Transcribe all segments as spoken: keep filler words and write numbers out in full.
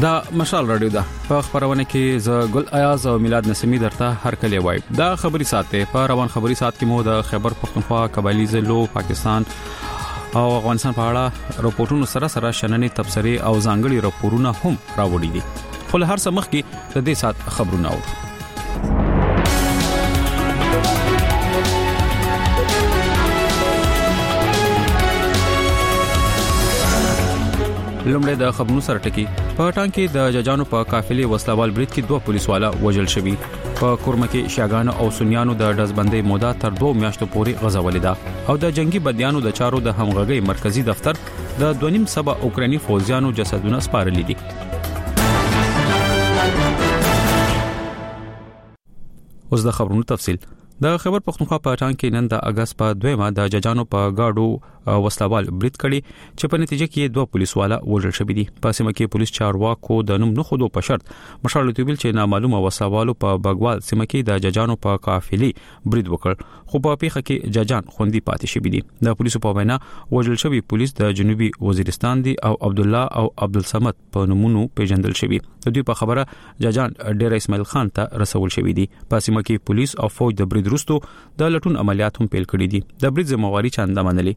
دا مشال رادیو ده په خبرونه کې ز ګل ایاز او میلاد نسمی درته هر کله وای دا خبري ساته په روان خبري سات کې مو د خیبر پختونخوا قبایلی ضلعو پاکستان او افغانستان په اړه راپورټونو سره سره شننې تبصرې او ځانګړي راپورونه هم راوړي دي خو له هر څه مخکې د دې سات خبرونه اورو لومړی د خبرونو سره ټکی په ټانګ کې د ججانو په قافلې وسلوال برید کې دوه پولیس والا وژل شوي په کورمه کې شاګانو او سنیانو د دزبندۍ موده تر دوه میاشتو پورې غځولې ده او د جنگي بدیانو د چارو د همغږي مرکزی دفتر د دوه نیم سبا اوکراني فوجیانو جسدونه سپارلي دي اوس د خبرونو تفصیل د خیبر پختونخوا په ټانګ کې نن د اگست په دویمه د ججانو په گاډو وسلوال برید کړي چې په نتیجه کې دوه پولیس والا وژل شوي دي په سیمه کې پولیس چارواکو د نوم نه خودو په شرط مشال توبیل چې نامعلومه وسلوالو په بغوال سیمه کې د ججانو په قافلې برید وکړ خو په پیښه کې ججان خوندي پاتې شوي دي د پولیسو په وینا وژل شوي پولیس د جنوبي وزیرستان دي او عبد الله او عبد الصمد په نومونو پیژندل شوي د دوی په خبره ججان ډیر اسماعیل خان ته رسول شوي دي په سیمه کې پولیس او فوج د برید وروسته د لټون عملیات هم پیل کړي دي د برید ذمہواری چاندا منلي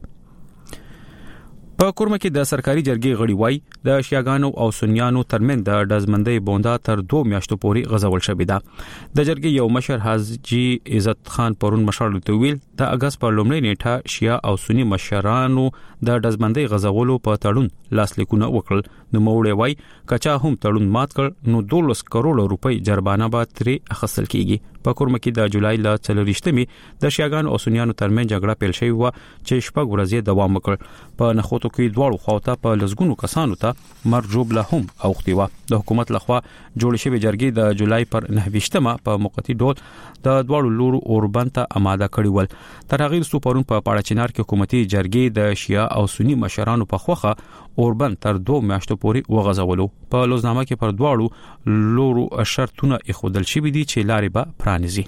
په کورمه کې د سرکاري جرګې غړي وای د شیاګانو او سنیانو ترمن د دزمندۍ بوندا تر دوه میاشتو پورې غځول شوې ده د جرګې یو مشر حاجی عزت خان پرون مشال تویل د اگست په لومړۍ نیټه شیا او سنی مشرانو د دزمندۍ غځولو په تړون لاسلیکونه وکړل نو موړې وای کچا هم تړون مات کړ نو دولس کروڑ روپۍ جرمانه به ترې اخیستل کیږي په کورمه کې د جولای ل څلورشتمې د شیاګانو او سنیانو ترمن جګړه پیل شوې و چې شپږ ورځې دوام وکړ په نخوتو کې دواړو خواته په لزګونو کسانو ته مرجوب له هم اوختي و د حکومت لخوا جوړ شوی جرګې د جولای پر نهویشتمه په موقتی ډول د دواړو لورو اوربند ته آماده کړی ول تر هغه وروسته پرون په پاړچینار کې حکومتي جرګې د شیا او سنی مشرانو په خوخه اوربند تر دوه میاشتو پورې وغځولو په لوزنامه کې پر دواړو لورو شرطونه اخودل شوی دي چې لارې به پرانیزي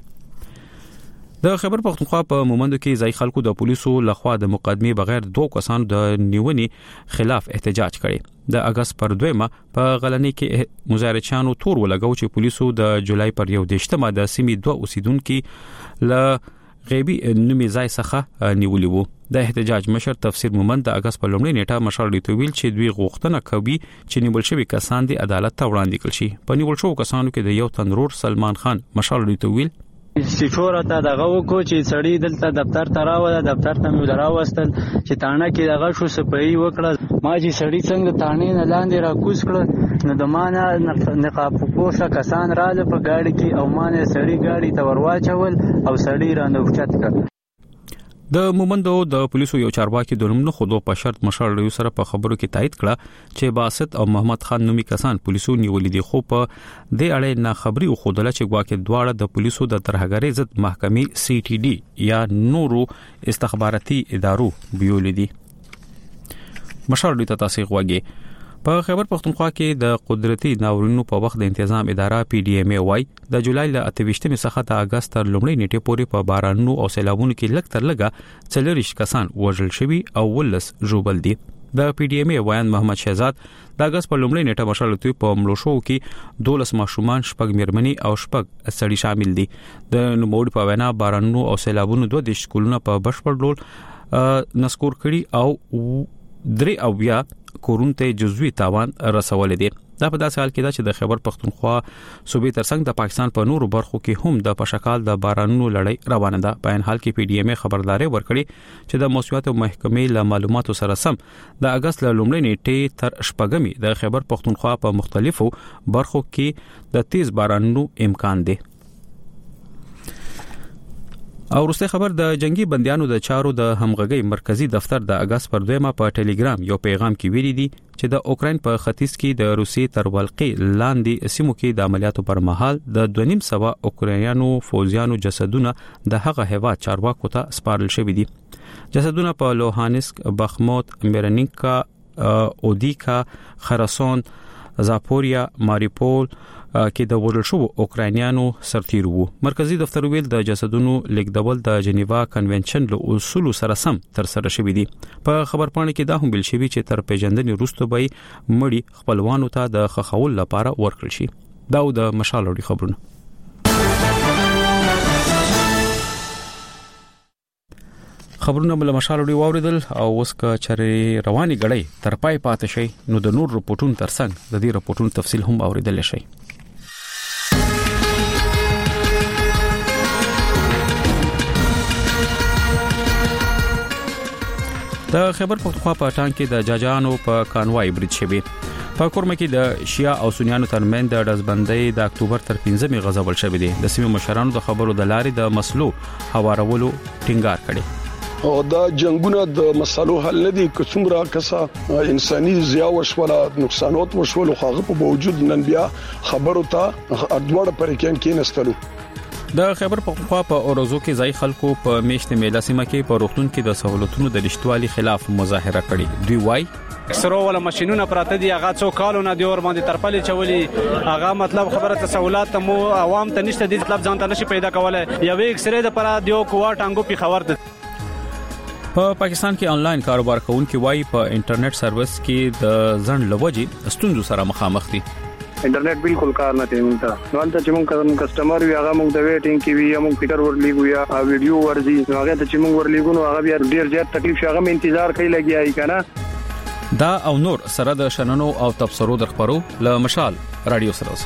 د خیبر پختونخوا په مومندو کې ځای خلکو د پولیسو لخوا د مقدمه بغیر دوه کسانو د نیونې خلاف احتجاج کړي د اگست پر دویمه په غلنۍ کې مظاهرچیانو تور ولګاو چې پولیسو د جولای پر یو دیشتمه د سیمې دوه اوسیدونکو ل غیبی نومي ځای څخه نیولې وو د احتجاج مشر تفسیر مومند د اگست په لومړۍ نیټه مشال ریتویل چې دوی غوښتنه کوي چې نیول شوی کسان د عدالت ته وړاندې کړي شي په نیول شوی کسانو کې د یو تنرور سلمان خان مشال ریتویل سفور ته دغه وکړو چې سړی دلته دفتر ته راوړل دفتر ته مې راوستل چې تانه کې دغه شو صفائی وکړه ما چې سړی څنګه تانه نه لاندې را کوز کړ نو د مانه نقاب پوښه کسان رااله په گاډي کې او مانه سړی گاډي ته ورواچول او سړی را نوښت کړ د مومندو د پولیسو یو چارواکي د نوم نه خودو په شرط مشال ریو سره په خبرو کې تایید کړه چې باسط او محمد خان نومي کسان پولیسو نیولې دي خو په دې اړه نه خبري خو دله چې ګواکې دواړه د پولیسو د ترهګرۍ ضد محکمې سی ټي ډي یا نورو استخباراتي ادارو بیولې دي مشال ریو ته تاسو غواګي په خیبر پختونخوا کې د قدرتي ناورینونو په وخت د تنظیم اداره پی ډی ایم ای وای د جولای ل اتهشتمې څخه د اگست تر لومړۍ نیټې پورې په بارانونو او سیلابونو کې لږ تر لږه څلوریش کسان وژل شوي او ولس ژوبل دي د پی ډی ایم ای وایان محمد شهزاد د اگست په لومړۍ نیټه مشال توی په ملو شو کې دولس ماشومان شپږ میرمنې او شپږ سړي شامل دي د نوموړي په وینا بارانونو او سیلابونو دوه د سکولونو په بشپړ ډول نسکور کړي او درې او بیا کورونته جزوی تاوان رسول دي دا په داسې حال کې ده چې د خیبر پختونخوا صوبې ترڅنګ د پاکستان په نورو برخو کې هم د پشکال د بارانونو لړۍ روانه ده په ان حال کې پی ډی ایم ای خبرداري ورکړي چې د موسمیات محکمې له معلوماتو سره سم د اگست ل لومړۍ نیټې تر شپږمې د خیبر پختونخوا په مختلفو برخو کې د تیز بارانونو امکان دی او وروسته خبر د جنگي بنديانو د چارو د همغږي مرکزی دفتر د اگست پر دویمه په ټلګرام یو پیغام کې ویلي دي چې د اوکرين په ختیځ کې د روسي تر ولقې لاندې سیمو کې د عملیاتو پر مهال د دوه نیم سوا اوکرانیانو فوجیانو جسدونه د هغه هیواد چارواکو ته سپارل شوی دي جسدونه په لوهانسک بخموت میرنینکا اودیکا خراسان زاپوریا ماریپول کې د وژل شو اوکرانیانو سرتیر وو. مرکزی دفتر ویل د جسدونو لیکدول د جنیوا کنونشن له اصول سره سم تر سره شوې دي. په خبرپاڼه کې دا هم بل شوی چې تر پیژندنې وروسته به مړي خپلوانو ته د خخول لپاره ورکړل شي. دا د مشال وړي خبرونه. خبرونه بل مشال وړي واوریدل او اوس کا چرې رواني غړې تر پای پاتې شي نو د نور رپورټونو ترڅنګ د دې رپورټونو تفصیل هم اوریدل شي. د خیبر پختونخوا په ټانک کې د جاجانو په کانوای برید شوی. په کورمه کې د شیا او سنیانو ترمن د دزبندۍ د اکتوبر تر پنځمې غزول شوی دی. د سیمې مشرانو د خبرو د لارې د مسلو هوارولو ټینګار کړي. او دا جنگونه د مسلو حل نه دي که څومره کسه انساني زیاو وشوله نقصانات وشول خو هغه په وجود نن بیا خبرو ته اډوړ پرې کې کې نستلو. د خیبر پختونخوا په اورزو کې ځای خلکو په میشت میله سیمه کې په روغتون کې د سہولتونو د رښتوالي خلاف مظاهره کړې. دوی وایي اکثرو ولا ماشينونه پراته دي هغه څو کالونه دی اور باندې ترپلې چولې هغه مطلب خبره تسهولات مو عوام ته نشته دي مطلب ځان ته نشي پیدا کولای. یوې اکثره د پرا دیو کوه ټانګو په خبر ده. په پاکستان کې آنلاین کاروبار کوونکي وایي په انټرنیټ سروس کې د ځن لوجي ستونزو سره مخامخ دي. انټرنیټ بالکل کار نه کوي مونږ ته. نو انت چې مونږ کسٹمر وي هغه مونږ د ویټینګ کې وي مونږ فکر ورلېګو یا ویډیو ورزي هغه ته چې مونږ ورلېګو نو هغه بیا ډیر زیات تکلیف شي هغه انتظار کوي لګیایي کنه. دا او نور سره د شننو او تبصرو د خبرو ل مشال رادیو سره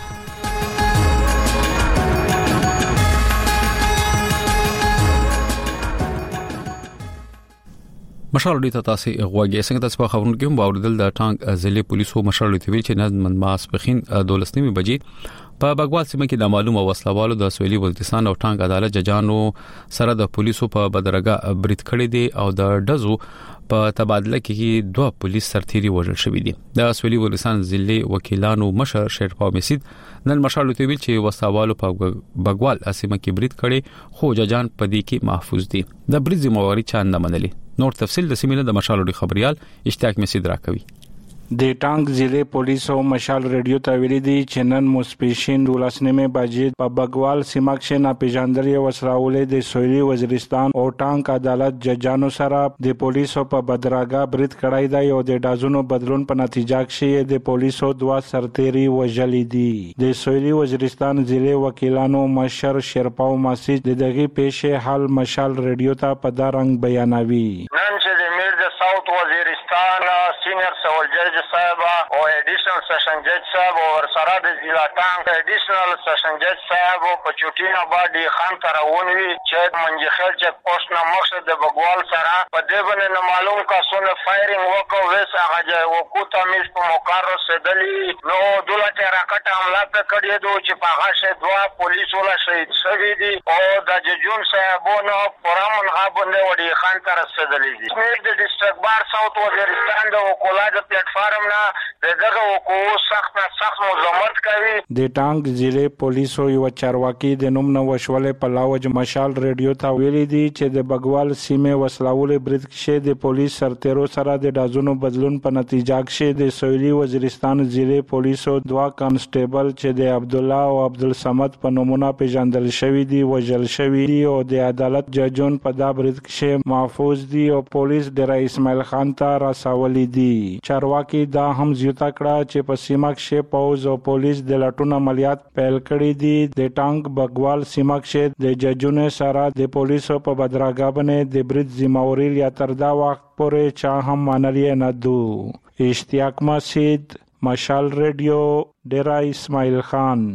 مشال ډیټا تاسو غواګي څنګه تاسو په خبرونو کې هم باوردل د ټانک ضلع پولیسو مشال لوي چې نن ماسپخین دولسنیمه بجې په بغوال سیمه کې د معلومه وسلوالو د سویلي ولتستان او ټانک عدالت ججانو سره د پولیسو په بدرګه برید کړی دی او د ډزو په تبادله کې دوه پولیس سرتیري وژل شوی دي. د سویلي ولتستان ضلع وکیلانو مشر شیرپاو مسید نن مشال لوي چې وسلوالو په بغوال سیمه کې برید کړي خو ججان په دې کې محفوظ دي. د برید ذمہواری چا نه منلي. نور تفصیل د سیمینه د مشال وړي خبريال اشتیاق مسید راکوي. د ټانک ضلع پولیسو مشال ریډیو ته ویلي دي چې نن مصپیشین دولسنیمه بجې په بغوال سیمه کې ناپېژاندل وسراولې د سویلي وزیرستان او ټانک عدالت ججانو سره د پولیسو په بدرګه برید کړای دی او د دازونو بدلون په نتیجه کې د پولیسو دوا سرتیري وژلې دي. د سویلي وزیرستان ضلع وکیلانو مشر شیرپاو مسید د دغه پیښې حل مشال ریډیو ته په دارنګ بیانوي. نن چې د میر د ساوث وزیرستان سینیئر سول جج صاحب او ایډیشنل سیشن جج صاحب او ورسره د ضلع ټانک ایډیشنل سیشن جج صاحب په چوټینا باندې خان ترونوي چې منجخل چک پوسټ نه مقصد د بغوال سره په دې باندې معلوم کاسونه فایرینګ وکاو وس هغه ځای وکوتا مش په مقرر سدلی نو دولت راکټ حمله کړې دوه چې په هغه شه دوا پولیس ولا شهید شوی دي او د ججون صاحبونو پرامن غابنده وړي خان تر سدلی دي. د ډیسټریکټ بار ساوث وزیرستان د وکولای د پلیټ فارم نه دغه وکړو سخت سخت مزاحمت کوي. د ټانک ضلع پولیسو یو چارواکي د نوم نو وشولې په لاوج مشال ریډیو ته ویلي دي چې د بغوال سیمه وسلاولې برید کې د پولیس سرتیرو سره د دازونو بدلون په نتیجه کې د سویلي وزیرستان ضلع پولیسو دوا کانسټیبل چې د عبد الله او عبد الصمد په نومونه پیژندل شوی دي وژل شوی دي او د عدالت ججون په دا برید کې محفوظ دي او پولیس ډیر اسماعیل خان ته راسولې دي. چارواکي دا هم زیاته کړه چې په سیمه کې پوز او پولیس د لټون عملیات پیل کړي دي. د ټانک بغوال سیمه کې د ججونو سره د پولیسو په بدرګه باندې د برید ذمہواری یا تر دا وخت پورې چا هم منلې نه دو. اشتیاق مسید مشال ریډیو ډیرا اسماعیل خان.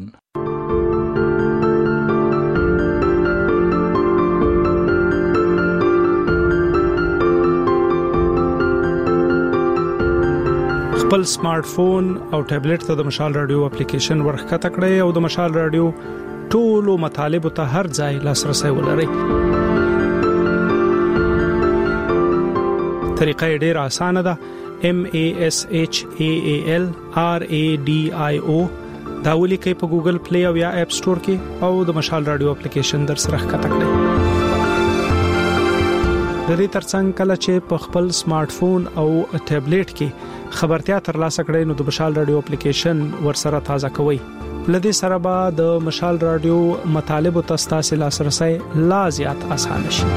خپل سمارټ فون او ټابلیټ ته د مشال رادیو اپلیکیشن ورخکته کړئ او د مشال رادیو ټولو مطالب ته هر ځای لاسرسي ولرئ. طریقه ډیره اسانه ده. M A S H A A L R A D I O دا ولیکئ په ګوګل پلی او یا اپ سٹور کې او د مشال رادیو اپلیکیشن در سره ښکته کړئ. د دې ترڅنګ کله چې په خپل سمارټ فون او ټابلیټ کې خبرتیا ترلاسه کړئ نو د مشال رادیو اپلیکیشن ورسره تازه کوئ. لدې سره به د مشال رادیو مطالب او تاسو لاسرسي لا زیات آسان شي.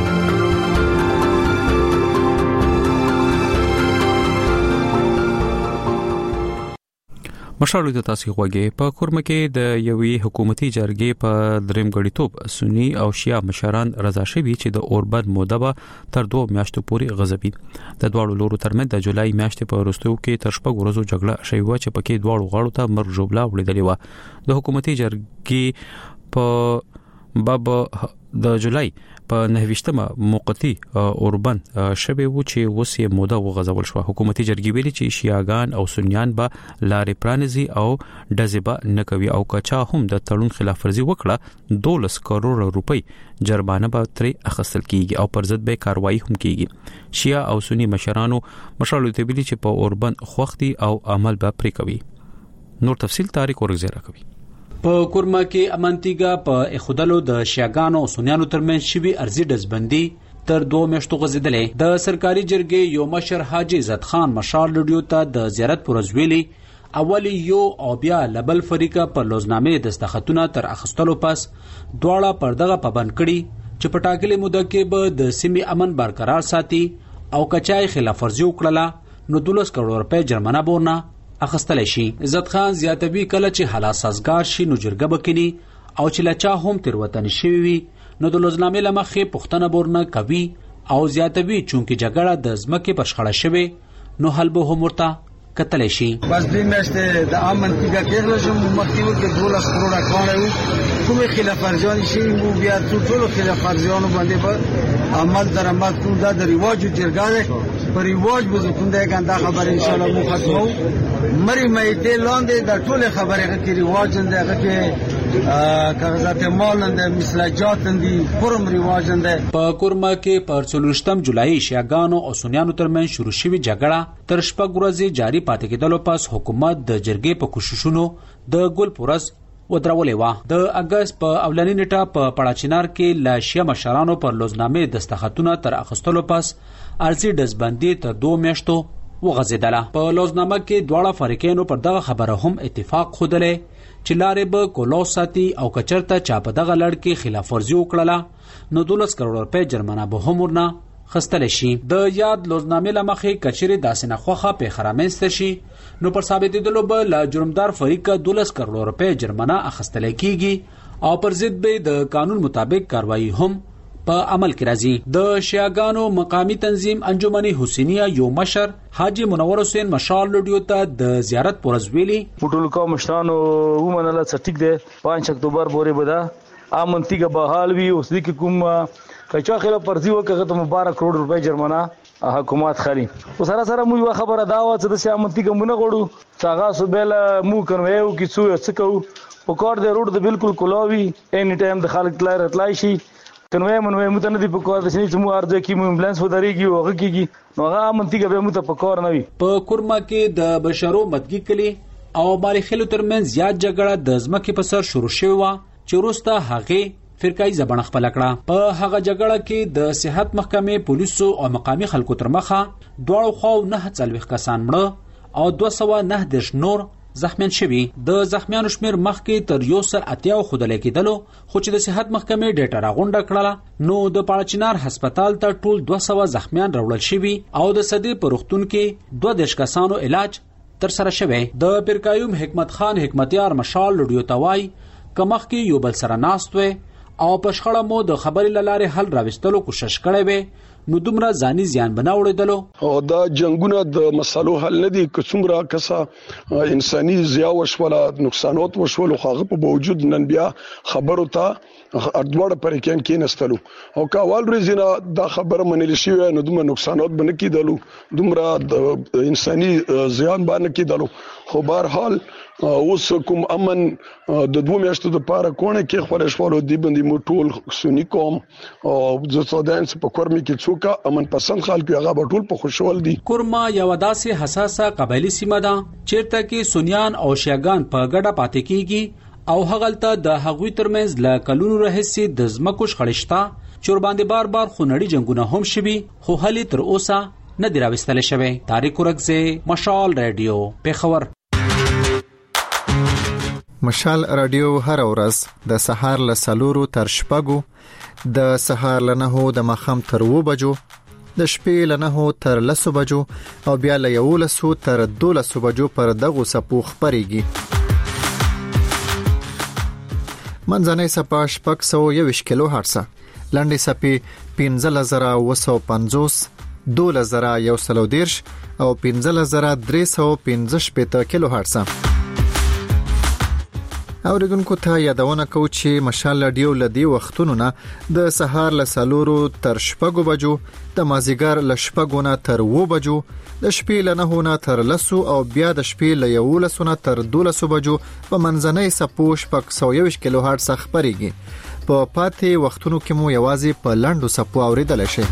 مشالو د تاسو غوږی په کورمه کې د یوې حکومتي جرګې په دریم غړیتوب سنی او شیعه مشران رضا شوي چې د اوربند موده تر دوه میاشتو پورې غځوي. د دواړو لورو ترمنځ د جولای میاشتې په وروستیو کې تر شپږ ورځو جګړه شوې و چې پکې دواړو غاړو ته مرګ ژوبلا وړاندې و. د حکومتي جرګې په باب د جولای په نهویشتمه موقتی اوربند شوه و چې وسې موده وغځول شو. حکومتي جرګې ویلي چې شیعاګان او سنیان به لارې پرانیزي او دزبا نکوي او کچا هم د تړون خلاف ورزي وکړه دولس کروڑ روپۍ جرمانه به ترې اخیستل کیږي او پر ضد به کاروایی هم کیږي. شیعه او سنی مشرانو مشالو ته ویلي چې په اوربند خوختي او عمل به پرې کوي. نور تفصیل تاریخ ورغزیره کوي. په کورما کې امنتیګه په خودلو د شیعاګانو او سنیانو ترمنځ شوی ارزي دزبندي تر دوه میاشتو غځیدلې. د سرکاري جرګې یو مشر حاجی عزت خان مشال رادیو ته د زیارت پر ورځ اولی یو او بیا لبل فریقه په لوزنامې دستخطونه تر اخستلو پس دواړه پردغه پابند کړي چې په ټاکلې موده کې به د سیمې امن برقرار ساتي او کچای خلاف ورزي وکړه نو دولس کروڑ روپۍ جرمانه بورنه اخستل شي. عزت خان زیاتوي کله چې حالات سازگار شي نو جرګه بکینی او چې لچا هم تر وطن شي وي نو د لوزنامې لمخې پښتنه بورنه کوي او زیاتوي چونکې جګړه د ځمکې پر شخړه شوه نو حل به هم ورته کتل شي. بس دې مشته د امن تیګه کېږي چې مخکې کې دولس کروڑه کاڼه کومه خلاف ورزي شي مو بیا ټول خلاف ورزيانو باندې په عمل در عمل کوم د ریواج جرګه پر ریواج به کوم د ګنده خبر ان شاء الله مو ختمو مری مې ته لاندې د ټول خبره کې ریواج اندغه کې کاغذات مال اند مسلجات اندي فرم ریواج اند. په کورما کې پر څلورشتم جولای شیعاګانو او سنیانو ترمنځ شروع شوی جګړه تر شپږ ورځې جاری پاتې کېدلو پس حکومت د جرګې په کوششونو د ګل پورز ودرولې و. د اگست په اولنی نیټه په پړاچینار کې لا شیعه مشرانو پر لوزنامې دستخطونه تر اخستلو پس ارزي دزبندي تر دوه میاشتو وغځیدله. په لوزنامه کې دواړه فریقینو پر دغه خبره هم اتفاق خوده چې لارې به کولو ساتي او کچرته چا په دغه لړ کې خلاف ورزي وکړه نو دولس کروڑ روپۍ جرمانه به هم ورنه خستل شي. د یاد لوزنامې لمخې کچري داسې نه خوخه په خرامنست شي نو پر ثابتېدلو به لا جرمدار فریق دولس کروڑ روپۍ جرمانه اخستل کیږي او پر ضد به د قانون مطابق کاروایی هم په عمل کې راځي. د شیعاګانو مقامی تنظیم انجمن حسینیه یو مشر حاجی منور حسین مشال رادیو ته د زیارت پر ورځ ویلي ټول کوم مشرانو ومنله چې ټیک دی پنځه اکتوبر پورې بدا امنتیګه بحال وی اوس د کوم کچا خلاف ورزي وکړه ته مبارک کروڑ روپۍ جرمانه حکومت خالي او سره سره مو یو خبره دا و چې د امنتیګه مونږ غوړو څنګه سوبل مو کنویو کی څو څکو په کور د روډ د بالکل کلاوي اني ټایم د خلک تلای راتلای شي کنوې منوې متنه دی په کور د سنې مو ارزه کی مو امبولانس ودرېږي او هغه کیږي نو هغه منتیګه به مو ته په کور نه وي. په کورما کې د بشرو مدګي کلی او مالخلو ترمنځ زیات جګړه د ځمکې په سر شروع شوه و چې وروسته هغه فرقای زبان خپل کړه. په هغه جګړه کې د صحت محکمې پولیسو او مقامی خلکو تر مخه دواړو خو نه څلويخ کسان مړه او دوه سوه نه دیرش نور زخمیان شوي. د زخمیانو شمیر مخکې تر یو سل اتیاو خودلې کېدلو خو چې د صحت محکمې ډیټا راغونډه کړله نو د پاړچینار هسپتال ته ټول دوه سوه زخمیان راوړل شوي او د صدې په روغتون کې دوه دیرش کسانو علاج تر سره شوی. د پیرکایوم حکمت خان حکمتیار مشال رادیو توای کمخ کې یو بل سره ناست و او په شخړه مو د خبرې لاره حل راوستلو کوشش کړی و نو دومره ځاني زیان بناوړېدلو او دا جنگونه د مسلو حل نه دي که څومره کسه انساني زیان وشوله نقصانات وشول خو هغه په باوجود نن بیا خبرو ته اردوړه پرې کې کې نستلو او کاوال ریزنه دا خبره منل شي نو دومره نقصانات بنه کېدلو دومره د انساني زیان باندې کېدلو خو بهر حال اوس کوم امن د دوه میاشتو د پاره کونه کې خپل شوالو دی باندې موټول سونی کوم او د سودانس په کورمي کې څوک امن پسند خلک هغه ټول په خوشحال دي. کورما یو داسې حساسه قبایلی سیمه ده چیرته کې سنیان او شیعاګان په ګډه پاتې کیږي او هغلته د هغوی ترمنځ ل کلونو راهسي د زمکو شخړشتا چور باندې بار بار خونړي جنگونه هم شوي خو هلي تر اوسه نه دی راوستل شوی. طارق ورکزی، مشال رادیو، پیښور. مشال رادیو هر ورځ د سهار له سلورو تر شپږو، د سهار له نهو د ماښام تر اوو بجو، د شپې له نهو تر لسو بجو او بیا له یولسو تر دولسو بجو پر دغو څپو خپرېږي. منځنۍ څپه شپږ سوه یوویشت کیلو هرټزه، لنډې څپې پنځلس زره اووه سوه پنځوس، دولس زره یو سل او دېرش او پنځلس زره درې سوه پنځه شپېته کیلو هرټزه. اوریدونکو ته یادونه کوو چې مشال رادیو لدی وختونو نه د سهار له سلورو تر شپږو بجو، د مازیګر له شپږو نه تر اوو بجو، د شپې له نهو نه تر لسو او بیا د شپې له یولسو نه تر دولسو بجو په منځنۍ څپو شپږ سوه یوویشت کیلو هرټز خپرېږي. په پاتې وختونو کې مو یوازې په لنډو څپو اوریدل شي.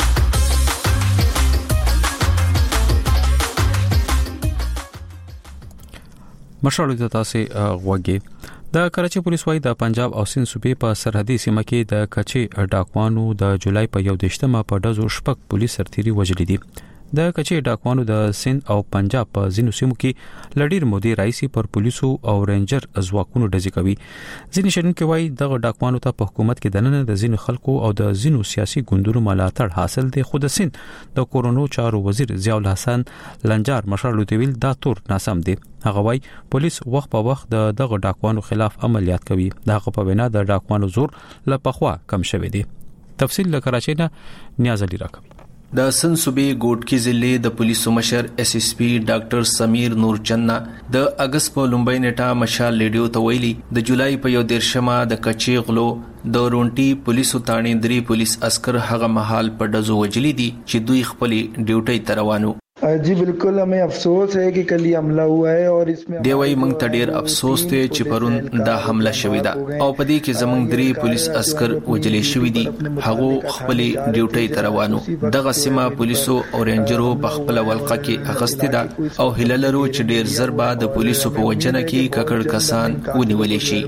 مشال د تاسو غوږی. د کراچي پولیس وايي د پنجاب او سند صوبې په سرحدي سیمه کې د کچي ډاکوانو د جولای په یو دیشتمه په ډزو شپږ پولیس سرتيري وژلي دي. د کچي ډاکوانو د سند او پنجاب په ځینو سیمو کې لډیر مودي رئیسي پر پولیسو او رینجر ځواکونو ډزې کوي. ځینې شنونکو وايي دغه ډاکوانو ته په حکومت کې دننه د ځینو خلکو او د ځینو سیاسي ګوندونو ملاتړ حاصل دی. خو د سند د کورونو چارو وزیر ضیاء الحسن لنجار مشال لوتویل دا تور ناسم دی. هغه وايي پولیس وخت په وخت د دغه ډاکوانو خلاف عملیات کوي. دغه په وینا د ډاکوانو زور لپخوا کم شوی دی. تفصیل له کراچۍ نه نیاز علي راکوي. د سند صوبې ګوټکی ضلع د پولیسو مشر ایس ایس پی ډاکټر سمیر نور چننا د اگست په لومبۍ نیټه مشال ریډیو ته ویلي د جولای په یو دیرشمه د کچي غلو د رونټي پولیسو تاڼې درې پولیس عسكر هغه مهال په ډزو وجلي دي چې دوی خپل ډیوټي ته روانو. जी बिल्कुल हमें अफसोस है कि कल ये हमला हुआ है और इसमें دی وای مونږ ته ډیر افسوس دی چې پرون دا حمله شوې ده او په دې کې زمونږ درې پولیس عسكر وجلې شوې دي. هغه خپل ډیوټي ته روانو. دغه سیمه پولیسو او رینجرو په خپل ولقه کې اغستې ده او هیله لرو چې ډیر زربا د پولیسو په وجنه کې ککړ کسان ونیول شي،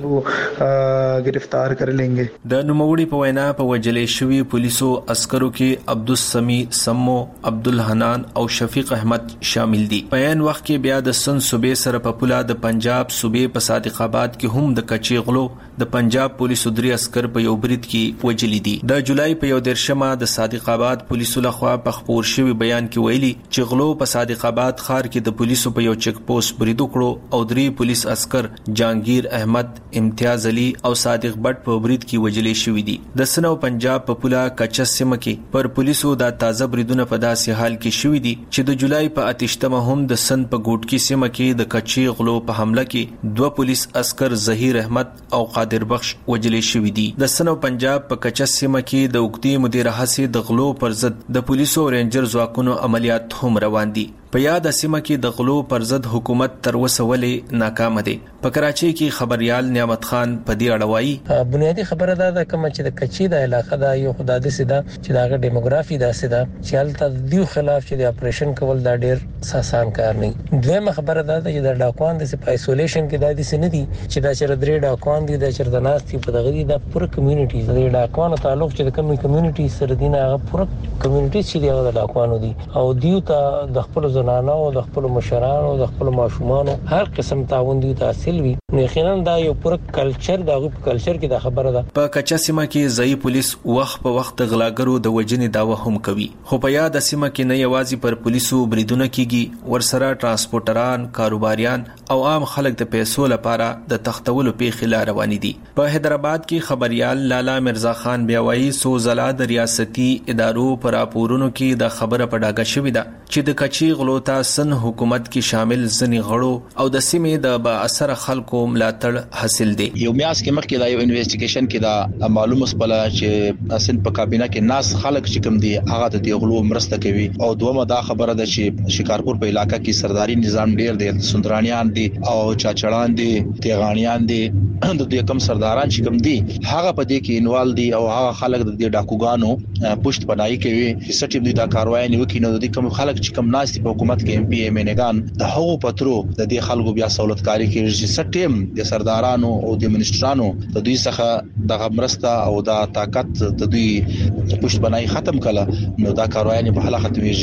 گرفتار کر لینګي. د نوموړي په وینا په وجلې شوی پولیسو عسكرو کې عبدالسمی سمو، عبدالحنان او شفیق احمد شامل دي. په یان وخت کې بیا د سند صوبې سره په پوله د پنجاب صوبې په صادق آباد کې هم د کچي غلو د پنجاب پولیسو درې عسكر په یو برید کې وجلي دي. د جولای په یو دیرشمه د صادق آباد پولیسو لخوا په خبر شوی بیان کې ویلي چې غلو په صادق آباد ښار کې د پولیسو په یو چک پوسټ برید وکړو او درې پولیس عسكر جانگیر احمد، امتیاز علي او صادق بټ په برید کې وجلي شوی دي. د سند او پنجاب په پوله کچا سیمه کې پر پولیسو د تازه بریدونه په داسې حال کې شوی دي چې د جولای په اتشتمه هم د سند په ګوټکی سیمه کې د کچي غلو په حمله کې دوه پولیس عسكر ظهیر احمد او قادر بخش وجلې شوی دي. د سند او پنجاب په کچا سیمه کې د وګړي مدیر حسي د غلو پر ضد د پولیسو او رینجر ځواکونو عملیات هم روان دي. په یاد سیمه کې د غلو پر ضد حکومت تر اوسه ولې ناکام دي. په کراچۍ کې خبريال نعمت خان په دې اړه وایي بنیادی خبره دا ده کوم چې د کچي د علاقې دا یو خدای دې سده چې داغه ډیموګرافي دا سده چې هلته دیو خلاف چې د اپریشن کول دا ډیر آسان کار نه. دویمه خبره دا ده چې د ډاکوان د سپایسولیشن کې دا دي سن دي چې دا چر درې ډاکوان دي د چر د ناستي په دغه دي د پوره کمیونټي د ډاکوان تعلق چې د کوم کمیونټي سره دي نه هغه پوره کمیونټي چې دی د ډاکوانو دي او دیو ته د خپل زنانو او د خپل مشرانو د خپل ماشومان هر قسم تعاون دي تحصیل وي. نو یقینا دا یو پوره کلچر دا په کلچر کې دا خبره ده. په کچا سیمه کې ځای پولیس وخت په وخت غلاګرو د وجنې داوا هم کوي. خو په یاد سیمه کې نه یوازې پر پولیسو بریدونه کیږي، ورسره ترانسپورټران، کاروباریان او عام خلک د پیسو لپاره د تختولو پیښې لار روان دي. په حیدرآباد کې خبريال لالا مرزا خان بیا وایي سو زلا د ریاستي ادارو پر راپورونو کې د خبره پډاګه شوې ده چې د کچي غلو ته سن حکومت کې شامل ځنی غړو او د سیمې د با اثر خلکو ملاتړ حاصل دي. یو میاس کې مخکې دا یو انویسټیګیشن کې دا معلومه سپله چې سن په کابینه کې ناس خلک چې کوم دي هغه د غلو مرسته کوي او دومره دا خبره ده چې شکارپور په علاقې کې سرداري نظام ډیر دی، سندرانیان دي او چاچړان دي، تیغانیان دي، د دې کم سرداران چې کوم دي هغه په دې کې انوال دي او هغه خلک د دې ډاکوګانو پښت پناهي کوي چې سټیم دي دا کاروای نه وکړي. نو د دې کم خلک چې کم ناس په حکومت کې ایم پی ایم انګان د هغو پترو د دې خلکو بیا سہولتکاری کوي چې سټیم د سردارانو او د منسټرانو د دوی څخه د مرسته او د طاقت د دوی پښت بنای ختم کړه. نو دا کاروای په حاله ختميږي.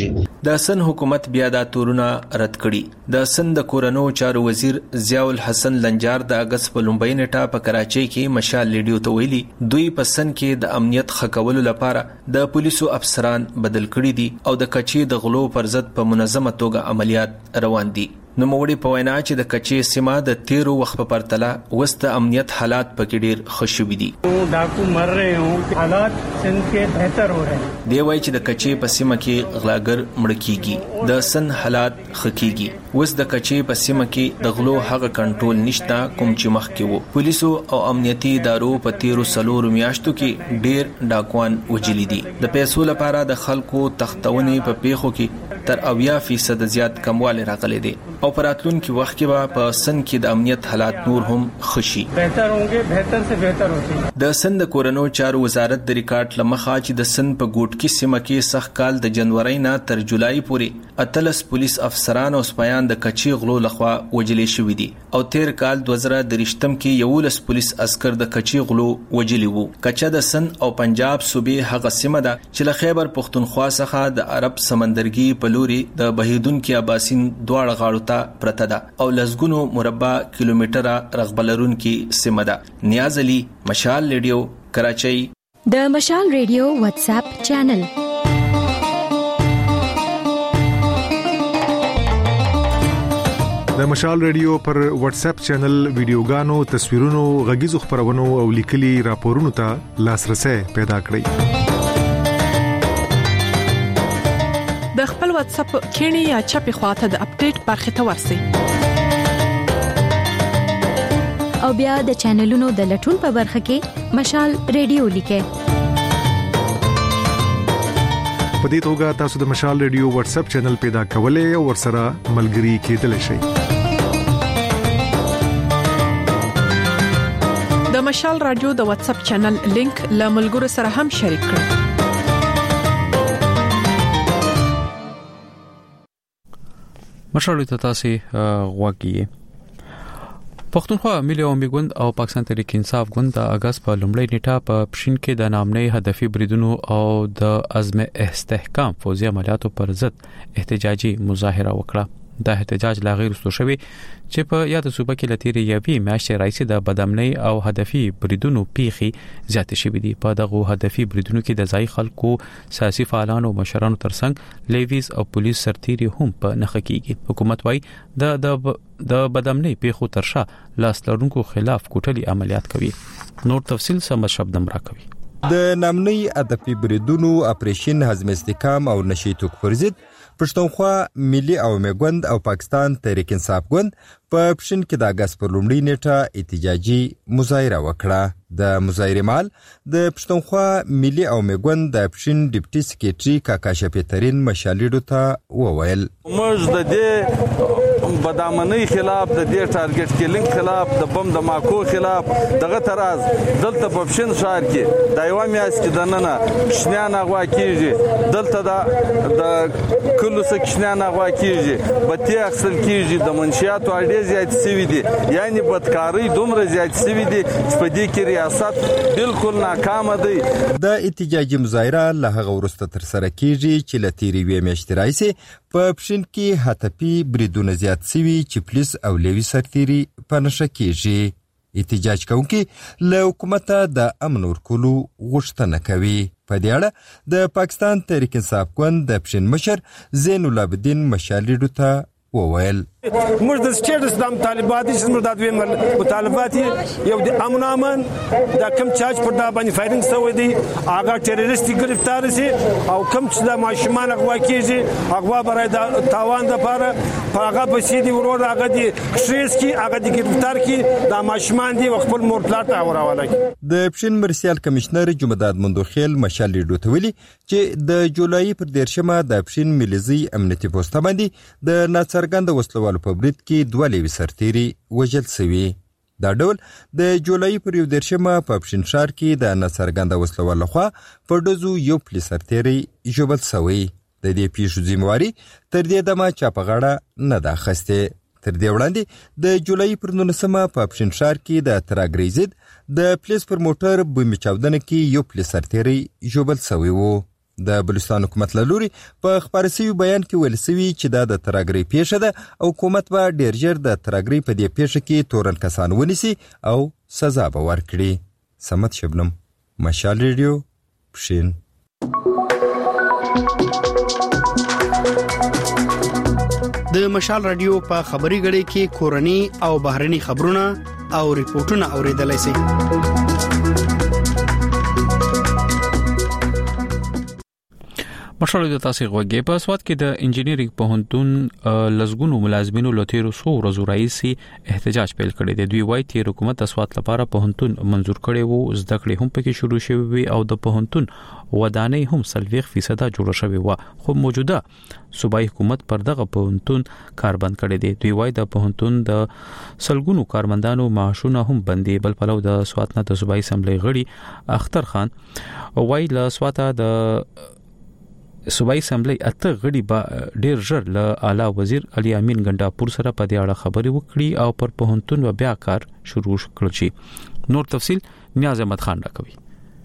د سن حکومت بیا دا تورونه رد کړي. د سن د کورونو چارو وزیر ضیاء الحسن لنجار د اگست په لومبۍ نیټه په کراچۍ کې مشال ریډیو ته ویلي دوی په سن کې د امنیت خکولو لپاره د پولیسو افسران بدل کړي دي او د کچې د غلو پر ضد په منظمه توګه عملیات روان دي. نو موړي په وینا چې د کچې سیمه د تیرو وخت په پرتله وست امنیت حالات پکې ډیر خوشوي دي. ډاکو مر رہے ہوں حالات سن کے بہتر ہو رہے ہیں. دی وایي چې د کچې په سیمه کې غلاګر مړ کیږي د سن حالات خکېږي. وس د کچې په سیمه کې د غلو هغه کنټرول نشته کوم چې مخکې وو. پولیسو او امنیتي ادارو په تیرو سلور میاشتو کې ډیر ډاکوان وجلی دي. د پیسو لپاره د خلکو تختونې په پیښو کې تر اویا فیصد زیات کمواله راغلي دي او پراتلون کې وخت کې به په سن کې د امنیت حالات نور هم خشي بهتر هونګي بهتر سے بهتر ہوتی. د سن د کورونو چارو وزارت د ریکارډ لمخه چې د سن په ګوټ کې سیمه کې سخت کال د جنوري نه تر جولای پورې اتلس پولیس افسران او سپایان د کچې غلو لخوا وجلې شوې دي او تیر کال دوه زره درشتم کې یولس پولیس عسكر د کچې غلو وجلې وو. کچا د سن او پنجاب صوبې هغه سیمه ده چې له خیبر پختونخوا څخه د عرب سمندرګي په لوري د بهیدونکو اباسین دواړه غاړو ته پرته ده او لزګونو مربع کیلومتره رغبلرون کې سیمه ده. نیاز علي، مشال ریډیو، کراچۍ. د مشال ریډیو واتس اپ چینل د مشال ریډیو پر واتس اپ چینل ویډیوګانو، تصویرونو، غږیزو خبرونو او لیکلي راپورونو ته لاسرسي پیدا کړئ. د خپل واتس اپ کینی یا چپی خواته د اپډیټ برخه ته ورسئ او بیا د چینلونو د لټون په برخه کې مشال ریډیو لیکئ. په دې توګه تاسو د مشال ریډیو واتس اپ چینل پیدا کولای او ورسره ملګري کېدلی شئ. د مشال رادیو د واتس اپ چینل لینک له ملګرو سره هم شریک کړئ. مشال ته تاسو غواګي. پښتونخوا ملي عوامي ګوند او پاکستان تحریک انصاف ګوند د اگست په لومړۍ نیټه په پښین کې د نامنۍ هدفي بریدونو او د عزم استحکام فوزي عملیاتو پر ضد احتجاجي مظاهره وکړه. دا احتجاج لا غیر رسو شوی چې په یاد صوبه کې لتیری یوي میاشتې راځي د بدامنۍ او هدفي بریدونو پیخي زیات شوی دي. په دغه هدفي بریدونو کې د ځای خلکو، سیاسي فعالانو او مشرانو ترڅنګ لیویز او پولیس سرتيري هم په نخ کېږي. حکومت وايي د د بدامنۍ پیخو ترشا لاس لرونکو خلاف کوټلي عملیات کوي. نور تفصيل سم شبدم را کوي. د نامنۍ هدفي بریدونو اپریشن حزم استحکام او نشي توک پر ضد پښتونخوا ملي عوامي ګوند او پاکستان تحریک انصاف ګوند په پښین کې د اگست پر لومړۍ نیټه احتجاجي مظاهره وکړه. د مظاهره مال د پښتونخوا ملي عوامي ګوند د پښین ډیپټي سکریټري کاکا شپیترین مشالېډو ته وویل موږ د دې بدامنۍ خلاف، د دې ټارګټ کیلینګ خلاف، د بم د ماکو خلاف دغه تراز دلته په پښین شهر کې د یو میاس کې د ننه کښنیان اغوا کیږي، دلته د د کلو څخه کښنیان اغوا کیږي، بتی اخسل کیږي، د منشیاتو اړې زیات سوي دي، یعنی بدکاری دومره زیات سوي دي چې په دې کې ریاست بالکل ناکامه دی. د احتجاجي مظاهره له هغه وروسته تر سره کیږي چې لتیری وی میاشتې راځي په پښین کې هدفي بریدونه زیات سوي چې پولیس او لیوي سرتيري په نشه کیږي. احتجاج کوونکي له حکومت د امن ورکولو غوښتنه کوي. په دې اړه د پاکستان تحریک انصاف ګوند د پښین مشر زین العابدین مشالېډو ته وویل موږ د سټیټس د طالبات چې موږ د دوی مطالبات یو د امن امن د کم چارج پر دا باندې فایرینګ شوی دی، هغه ټیرریسټي گرفتار شي او کم چې د ماشومان اغوا کیږي اغوا برای د تاوان د پاره هغه بسې دی ورور هغه دی شریس کی هغه دی گرفتار کی د ماشومان دی خپل مور پلاټ اوراواله. د پښین مرسیال کمشنر جمعداد مندوخیل مشالېډو ته ویلي چې د جولای پر دیرشمه د پښین مليزي امنیتي پوسټ باندې د ناڅرګند وسلوال په برید کې دوه لیوي سرتيري وژل شوي. دا ډول د جولای پر یو دیرشمه په پښین ښار کې د ناڅرګند وسلوال لخوا په ډزو یو پولیس سرتيري ژوبل شوی. د دې پیښو ذمہواری تر دې دمه چا په غاړه نه ده اخیستې. تر دې وړاندې د جولای پر نولسمه په پښین ښار کې د تراګری ضد د پولیس پر موټر بمې چاودنه کې یو پولیس سرتيري ژوبل شوی وو. د بلوچستان حکومت له لوري په خبري سوي بیان کې ویل سوي چې دا د ترګري پیښه ده او حکومت به ډیر ژر د ترګري په دې پیښه کې تورن کسان ونیسي او سزا به ورکړي. سمت شبنم، مشال ریډیو، پښین. د مشال رادیو په خبري غړي کې کورني او بهرني خبرونه او ریپورتونه اوریدلای شئ. مشال د تاسو غوږی په سواد کې د انجینرینګ پوهنتون لزګونو ملازمینو لوتیرو سو ورځو رئیسي احتجاج پیل کړی دی. دوی وایي چې حکومت د سواد لپاره پوهنتون منزور کړي وو، زده کړې هم پکې شروع شوې وي او د پوهنتون ودانۍ هم سلويخ فیصد جوړه شوې و، خو موجوده صوبایي حکومت پر دغه پوهنتون کار بند کړی دی. دوی وایي د پوهنتون د سلګونو کارمندانو معاشونه هم بندي. بل پلو د سواد نه د صوبایي اسمبلی غړي اختر خان وایي له سواته د صوبایي اسمبلی اته غړي با ډیر ژر له اعلی وزیر علي امین ګنداپور سره په دې اړه خبري وکړي او پر پوهنتون و بیا کار شروع کړ شي. نور تفصيل نیاز احمد خان راکوي.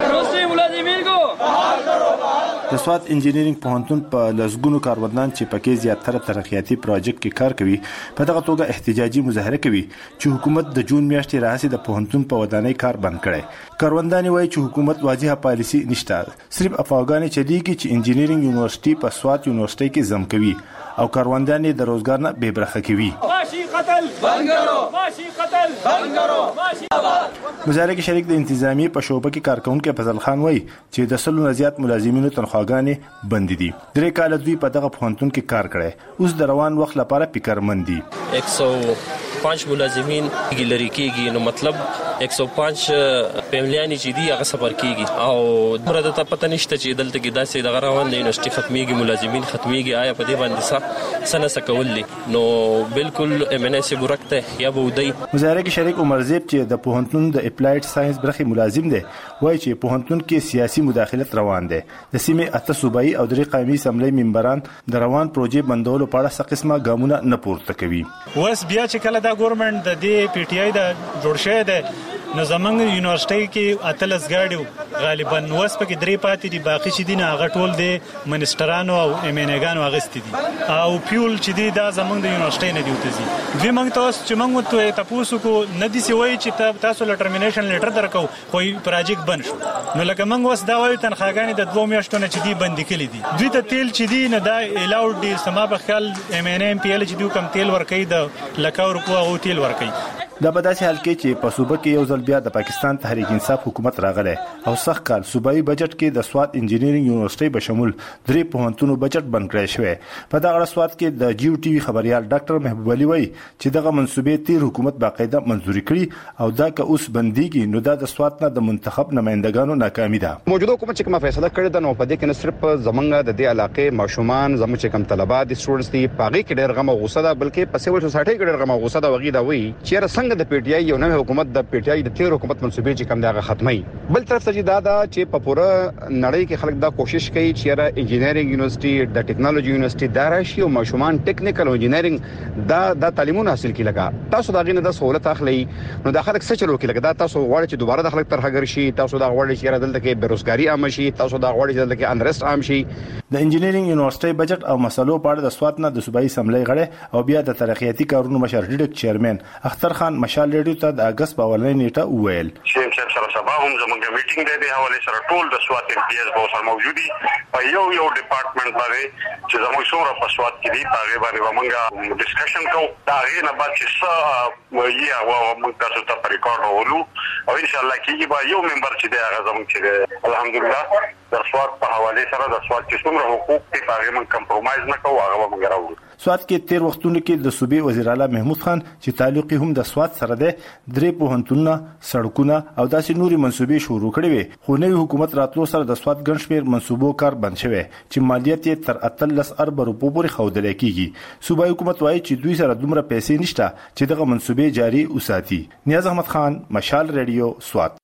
د سواد انجینرینګ پوهنتون په لزګونو کارمندان چې پکې زیاتره ترقیاتي پروژیکټ کې کار کوي په دغه توګه احتجاجي مظاهره کوي چې حکومت د جون میاشتې راهیسې د پوهنتون په ودانۍ کار بند کړي. کاروندان وایي چې حکومت واضحه پالیسي نشته، صرف افواګانې چلیږي چې انجینرینګ یونیورسيټي په سواد یونیورسيټي کې زم کوي او کاروندان د روزګار نه بې برخه کوي. ماشي قتل بنګرو، ماشي قتل بنګرو، ماشي آباد. مظاهره کې شریک د انتظامی په شوبه کې کارکونکو فضل خان وایي چې د سلو زیات ملازمینو تنخواګانې بند دي. درې کال دوی په دغه پوهنتون کې کار کړی، اوس د روان وخت لپاره فکرمند دي. एक सौ पाँच ملازمین ګلری کېږي، نو مطلب एक सौ पाँच فیملیانی چې دی هغه سفر کېږي او مرده ته پته نشته چې دلته کې داسې د غراوان د یونیورسيټي ختميږي، ملازمین ختميږي، آیا په دې باندې څه سنه سکوللی نو بالکل ام ان اس برکته یا بودی. مظاهره کې شریک عمر زیب چې د پوهنتون د اپلایډ ساينس برخه ملازم دی وایي چې پوهنتون کې سیاسي مداخلت روان دی. د سیمې اته صوبایي او درې قومي اسمبلی ممبران د روان پروژې بندولو په اړه څه قسمه ګامونه نه پورته کوي. وس بیا چې کله دا ګورنمنت د دې پی ټی آی د جوړ شوی دی نو زمونږ یونیورسيټي کې اتلس ګاډي غالبا وس پکې درې پاتې دي، باقي چې دي نه هغه ټول دي منسټرانو او ام ان اګانو اغستې دي او پیول چې دي دا زمونږ د یونیورسيټي نه دی وتزي. دوی موږ ته چې موږ ته تاسو کو نه دي سی وای چې تاسو له ټرمینیشن لیټر درکو خو پروژیکټ بند شو، نو لکه موږ وس دا وایو تنخواګانې د دوه میاشتو نه چې دي بند کړي دي. دوی ته تیل چې دي نه دا الاود دي سما په خیال ام ان ام پی ال چې دوی کم تیل ورکړي د لکاو روپو او تیل ورکړي. دا په داسې حال کې چې په صوبه کې یو ځل بیا د پاکستان تحریک انصاف حکومت راغلی او سخت کال صوبایي بجټ کې د سواد انجینرینګ یونیورسيټي به شمول درې پوهنتونو بجټ بند کړی شوی. په دغه سواد کې د جیو ټي وي خبريال ډاکټر محبوب علي وایي چې دغه منسوبې تیر حکومت باقاعده منزوري کړي او دا که اوس بنديږي نو دا د سواد نه د منتخب نمائندګانو ناکامي ده. موجوده حکومت چې کومه فیصله کړې ده نو په دې کې نه صرف زمونږ د دې علاقې ماشومان زموږ چې کوم طلبات سټوډنټس دي پاغي کې ډېر غم او غوسه ده، بلکې په سیول سوسایټي کې ډېر غم او غوسه ده. وغي دا وایي چې څنګه د پی ټی آی یو حکومت د پی ټی آی د تیر حکومت منسوبې چې کوم دغه ختمي. بل طرف ته دا دا چې په پوره نړۍ کې خلک دا کوشش کوي چې را انجینرینګ یونیورسيټي د ټیکنالوژي یونیورسيټي دا راشي او ماشومان ټیکنیکل او انجینرینګ دا د تعلیمونه حاصل کړي. لکه تاسو دا غینه د سہولت اخلي نو دا خلک څه چلو کې لکه دا تاسو غواړئ چې دوباره د خلک ترخه شي، تاسو دا غواړئ چې دلته کې بیروزګاری عام شي، تاسو دا غواړئ چې دلته کې انرست عام شي. د انجینرینګ یونیورسيټي بجټ او مسلو په اړه د سواد نه د صوبایي اسمبلی غړي او بیا د ترقیاتي کارونو مشر ډیډک چیرمن اختر خان مشال ریډیو ته د اگست په اولنۍ نیټه وویل شیم صاحب سره سبا هم زموږ میټینګ دی، د حواله سره ټول د سواد ایم پی ایس به سره موجودي په یو یو ډپارټمنټ باندې چې زموږ څومره په سواد کې دي هغه باندې موږ ډسکشن کوو. دا غي نه بعد چې څه یې هغه موږ تاسو ته په ریکارډ ورولو او ان شاء الله کې به یو ممبر چې دی هغه زموږ چې الحمدلله د سواد په حواله سره د سواد چې څومره حقوق دي هغه موږ کمپرمایز نه کوو، هغه موږ راوړو. سواد کې تیر وختونو کې د صوبې وزیر اعلی محمود خان چې تعلق هم د سواد سره ده درې پوهنتونونه، سړکونه او داسې نوري منسوبې شروع کړې وي، خو نوې حکومت راتلو سره د سواد ګڼ شمېر منسوبو کار بند شوی چې مالیات یې تر اتلس ارب روپو پورې ښودل کېږي. صوبایي حکومت وایي چې دوی سره دومره پیسې نشته چې دغه منسوبې جاري وساتي. نیاز احمد خان، مشال ریډیو، سواد.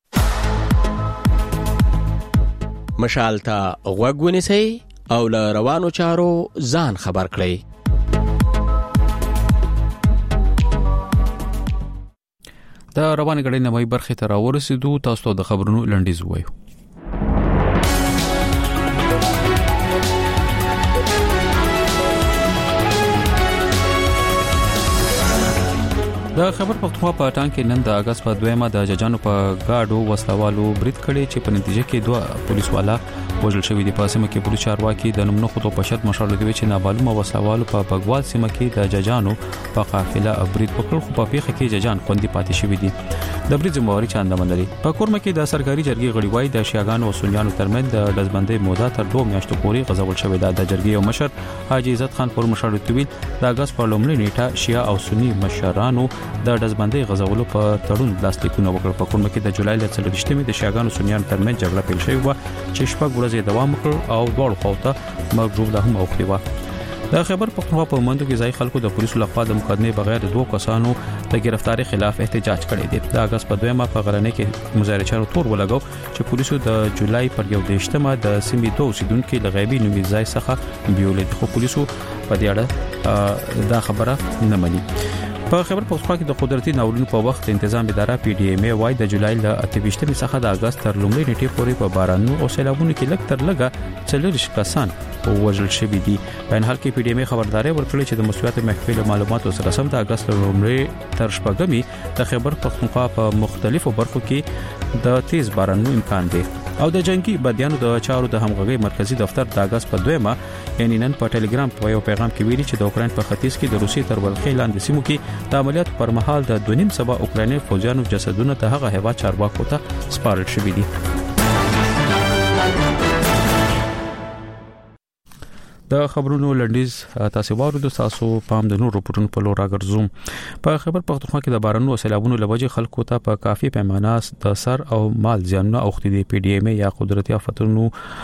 مشال ته غوږ ونیسئ او له روانو چارو ځان خبر کړئ. د روانه غړي نوې برخه ته راورسېدو، تاسو ته د خبرونو لنډیز وایو. د خبر پختونخوا په ټانګ کې نن د اگست په دویمه د ججانو په گاډو وسلوالو برید کړي چې په نتیجه کې دوه پولیس والا وژل شوی دي. په سیمه کې پولیس چارواکي د نومنو خطو په شت مشر لوي چې نابالغ وسلوالو په بغوال سیمه کې د ججانو په قافله برید وکړ خو په پیښه کې ججان خوندي پاتې شوی دي. د برید ذمہواری چاند مندري په کورمه کې د سرکاري جرګې غړي وای د شیاغانو او سنیانو ترمنځ د دزبندۍ موده تر دوه میاشتو پورې غځول شوې ده. د جرګې او مشر حاجی عزت خان پر مشر لوي د اگست په لومړۍ نیټه شیا او سنی مشرانو د دزبندۍ غځولو په تړون لاسلیکونه وکړ. په کورمه کې د جولای ل څلورشتمې د شیاغانو سنیانو ترمنځ جګړه پیل شوې و چې شپږ ورځې دوام وکړ او دوه خواته مرګ له هم اوخلي و. د خبر پختونخوا په مندو کې ځای خلکو د پولیسو لخوا د مقدمه بغیر د دوه کسانو د گرفتاری خلاف احتجاج کړی دی. د اگست په دویمه په غرنۍ کې مظاهره چارو تور ولګاو چې پولیسو د جولای پر یو دیشتمه د سیمې دوه اوسیدونکو د غیبی نومي ځای څخه بیولې خو پولیسو په دې اړه دا خبره نه مني. په خبر پختونخوا کې د قدرتي ناورین په وخت تنظیم اداره پی ډی ایم ای وای د جولای ل اتهشتمې څخه د اگست تر لومړۍ نیټې پورې په بارانو او سیلابونو کې لږ تر لږه څلور کسان وژل شوي دي. په حال کې پی ډی ایم ای خبرداري ورکړې چې د مسؤلیت محکمې معلوماتو سره سم د اگست لومړۍ تر شپږمې د خبر پختونخوا په مختلفو برخو کې د تیز بارانو امکان دی. او د جنگي بدیانو د چارو د همغږي مرکزی دفتر د اگست په دویمه یعنی نن په ټلګرام په یو پیغام کې ویلي چې د اوکرين په ختیځ کې د روسي تر ولخې لاندې سیمو کې د عملیاتو پر مهال د دونیم سبا اوکراني فوجانو جسدونه د هغه هیواد چارواکو ته سپارل شوي دي. د خبرونو لنډیز تاسو وارو د تاسو پام د نور رپورټونو په لور راګرځوم. په خبر پختونخوا کې د بارانو او سیلابونو لوجه خلکو ته په کافي پیمانه د سر او مال زیانونه اوختي دي. پی ډی ایم ای یا قدرتي آفتونو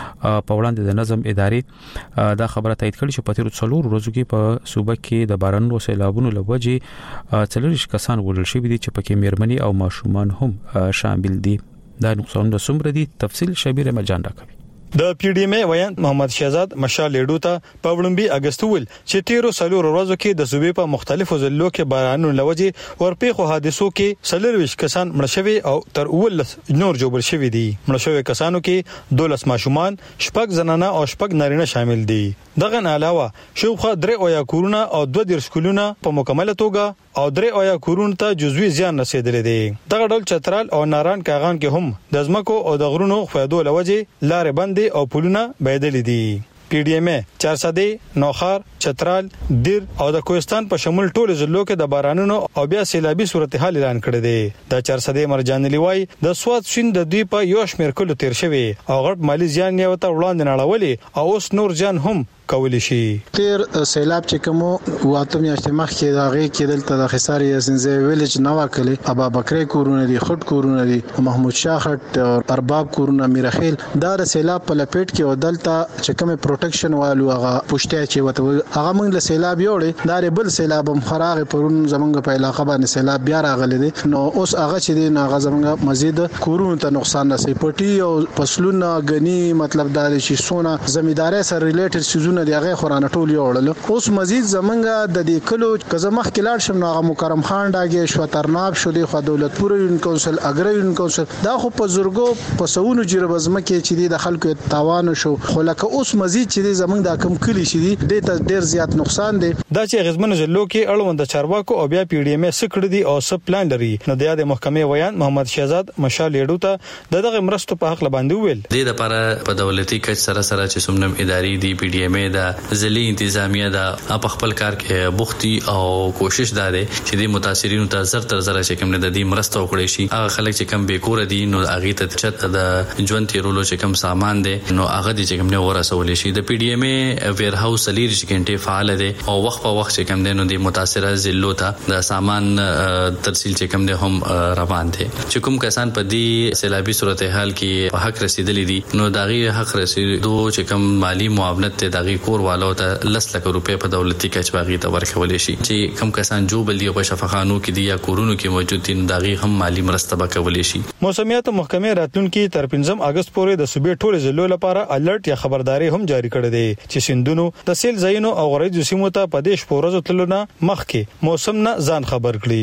په وړاندې د نظم ادارې دا خبره تایید کړې چې په تیر څلور ورځو کې په صوبه کې د بارانو او سیلابونو لوجه څلور کسان وژل شوي دي چې پکې میرمنې او ماشومان هم شامل دي. دا نقصان د سمره دي. تفصیل شبیر مجان راکوي. د پی ډی ایم ای ویان محمد شهزاد مشال لیډو ته په وړاندې اگست ول چې تیرو سلور ورځو کې د صوبې په مختلفو ضلعو کې بارانونو لوجه ورپېخو حادثو کې سلرويش کسان مړ شوي او تر اول نور جوړ شوي دي. مړ شوي کسانو کې دولس ماشومان شپږ زنانه او شپږ نارینه شامل دي. دغه نه علاوه شوخه درې او یا کورونه او دوه ډیر سکولونه په مکمله توګه او درې او یا کورونه ته جزوی زیان رسیدلې دي. دغه ډول چترال او ناران کاغان کې هم د ځمکو او د غرونو خفیدو لوجه لارې بندي او پلونه بيدلې دي. پی ډی ایم ای چارسدی نوخار چترال دیر او د کوهستان په شمول ټول ضلعو کې د بارانونو او بیا سیلابي صورتحال اعلان کړی دی. د چارسدی مرجان لیوای د سواد شین د دوی په یو شمیر کلو تیر شوی او غټ مالی زیان یې وته وړاندې نړولې او اوس نور ځان هم کولی شي. تیر سیلاب چې کوم واته میاشتې مخکې دا غي کې دلته د خساري سنځه ویلج نو کړي ابا بکرې کورونه دي خټ کورونه دي محمود شاه خټ او ارباب کورونه میرخیل دا د سیلاب په لپیټ کې او دلته چې کوم پروټیکشن والو هغه پوښتنه چې وته هغه موږ له سیلاب یوړي دا بل سیلاب هم خراغ پرون زمونږ په علاقې باندې سیلاب بیا راغلی دي نو اوس هغه چې دي هغه زمونږ مزید کورونه ته نقصان رسي پټي او فصلونه غني مطلب دا چې سونه زمیداري سره ریلیټډ سيزونه دی هغه خورانه ټول یوړل. اوس مزید زمونږ د دې کلو کزمخ کلاړ شم نو هغه مکرم خان داګه شو ترناب شو دی خو دولتپور یون کونسل اګری یون کونسل دا خو په زورګو په سونو جربزمه کې چې د خلکو تاوان شو خو لکه اوس مزید چې زمونږ د کم کلی شي دی د ډیر زیات نقصان دی. دا چې غزمن ضلعو کې اړوند چارواکو او بیا پی ډی ایم ای سکړه دي او سب پلان لري. نو د یاد محکمې ویان محمد شهزاد مشال لیډو ته دغه مرستو په حق لباندې ویل د لپاره په دولتي کچ سره سره چې سمنم اداري دی پی ډی ایم ای د ځلې انتظامیه د خپل کار کې بوختي او کوشش داده چې د متاثرینو ته زر تر زر چې کوم د دې مرسته وکړي شي. هغه خلک چې کم بیکور دي نو هغه ته چت د ژوند تیرولو چې کم سامان دي نو هغه دي چې کوم نه ورسول شي. د پی ډی ایم ای ویر هاوس لیر چې کنټه فعال دي او وخت په وخت چې کوم دي نو د متاثره ضلعو ته د سامان ترسیل چې کوم دي هم روان دي. چې کوم کسان په دې سیلابي صورتحال کې په حق رسیدلې دي نو دغه حق رسیدو چې کوم مالی معاونت ته دغه کور والو ته لس لک روپے په دولتي کچواغي ته ورکول شي. چې کم کسان جو بل دی په شفاخانو کې دي یا کورونو کې موجود دي دغه هم مالی مرسته وکول شي. موسمیات محکمې راتلونکي تر پنځم اگست پورې د صوبې ټول ضلعو لپاره الرټ یا خبرداري هم جاری کړې ده چې سیندونو د سیل ځایونو او غریزو سیمو ته په دیش پورزو تلونه مخکې موسم نه ځان خبر کړي.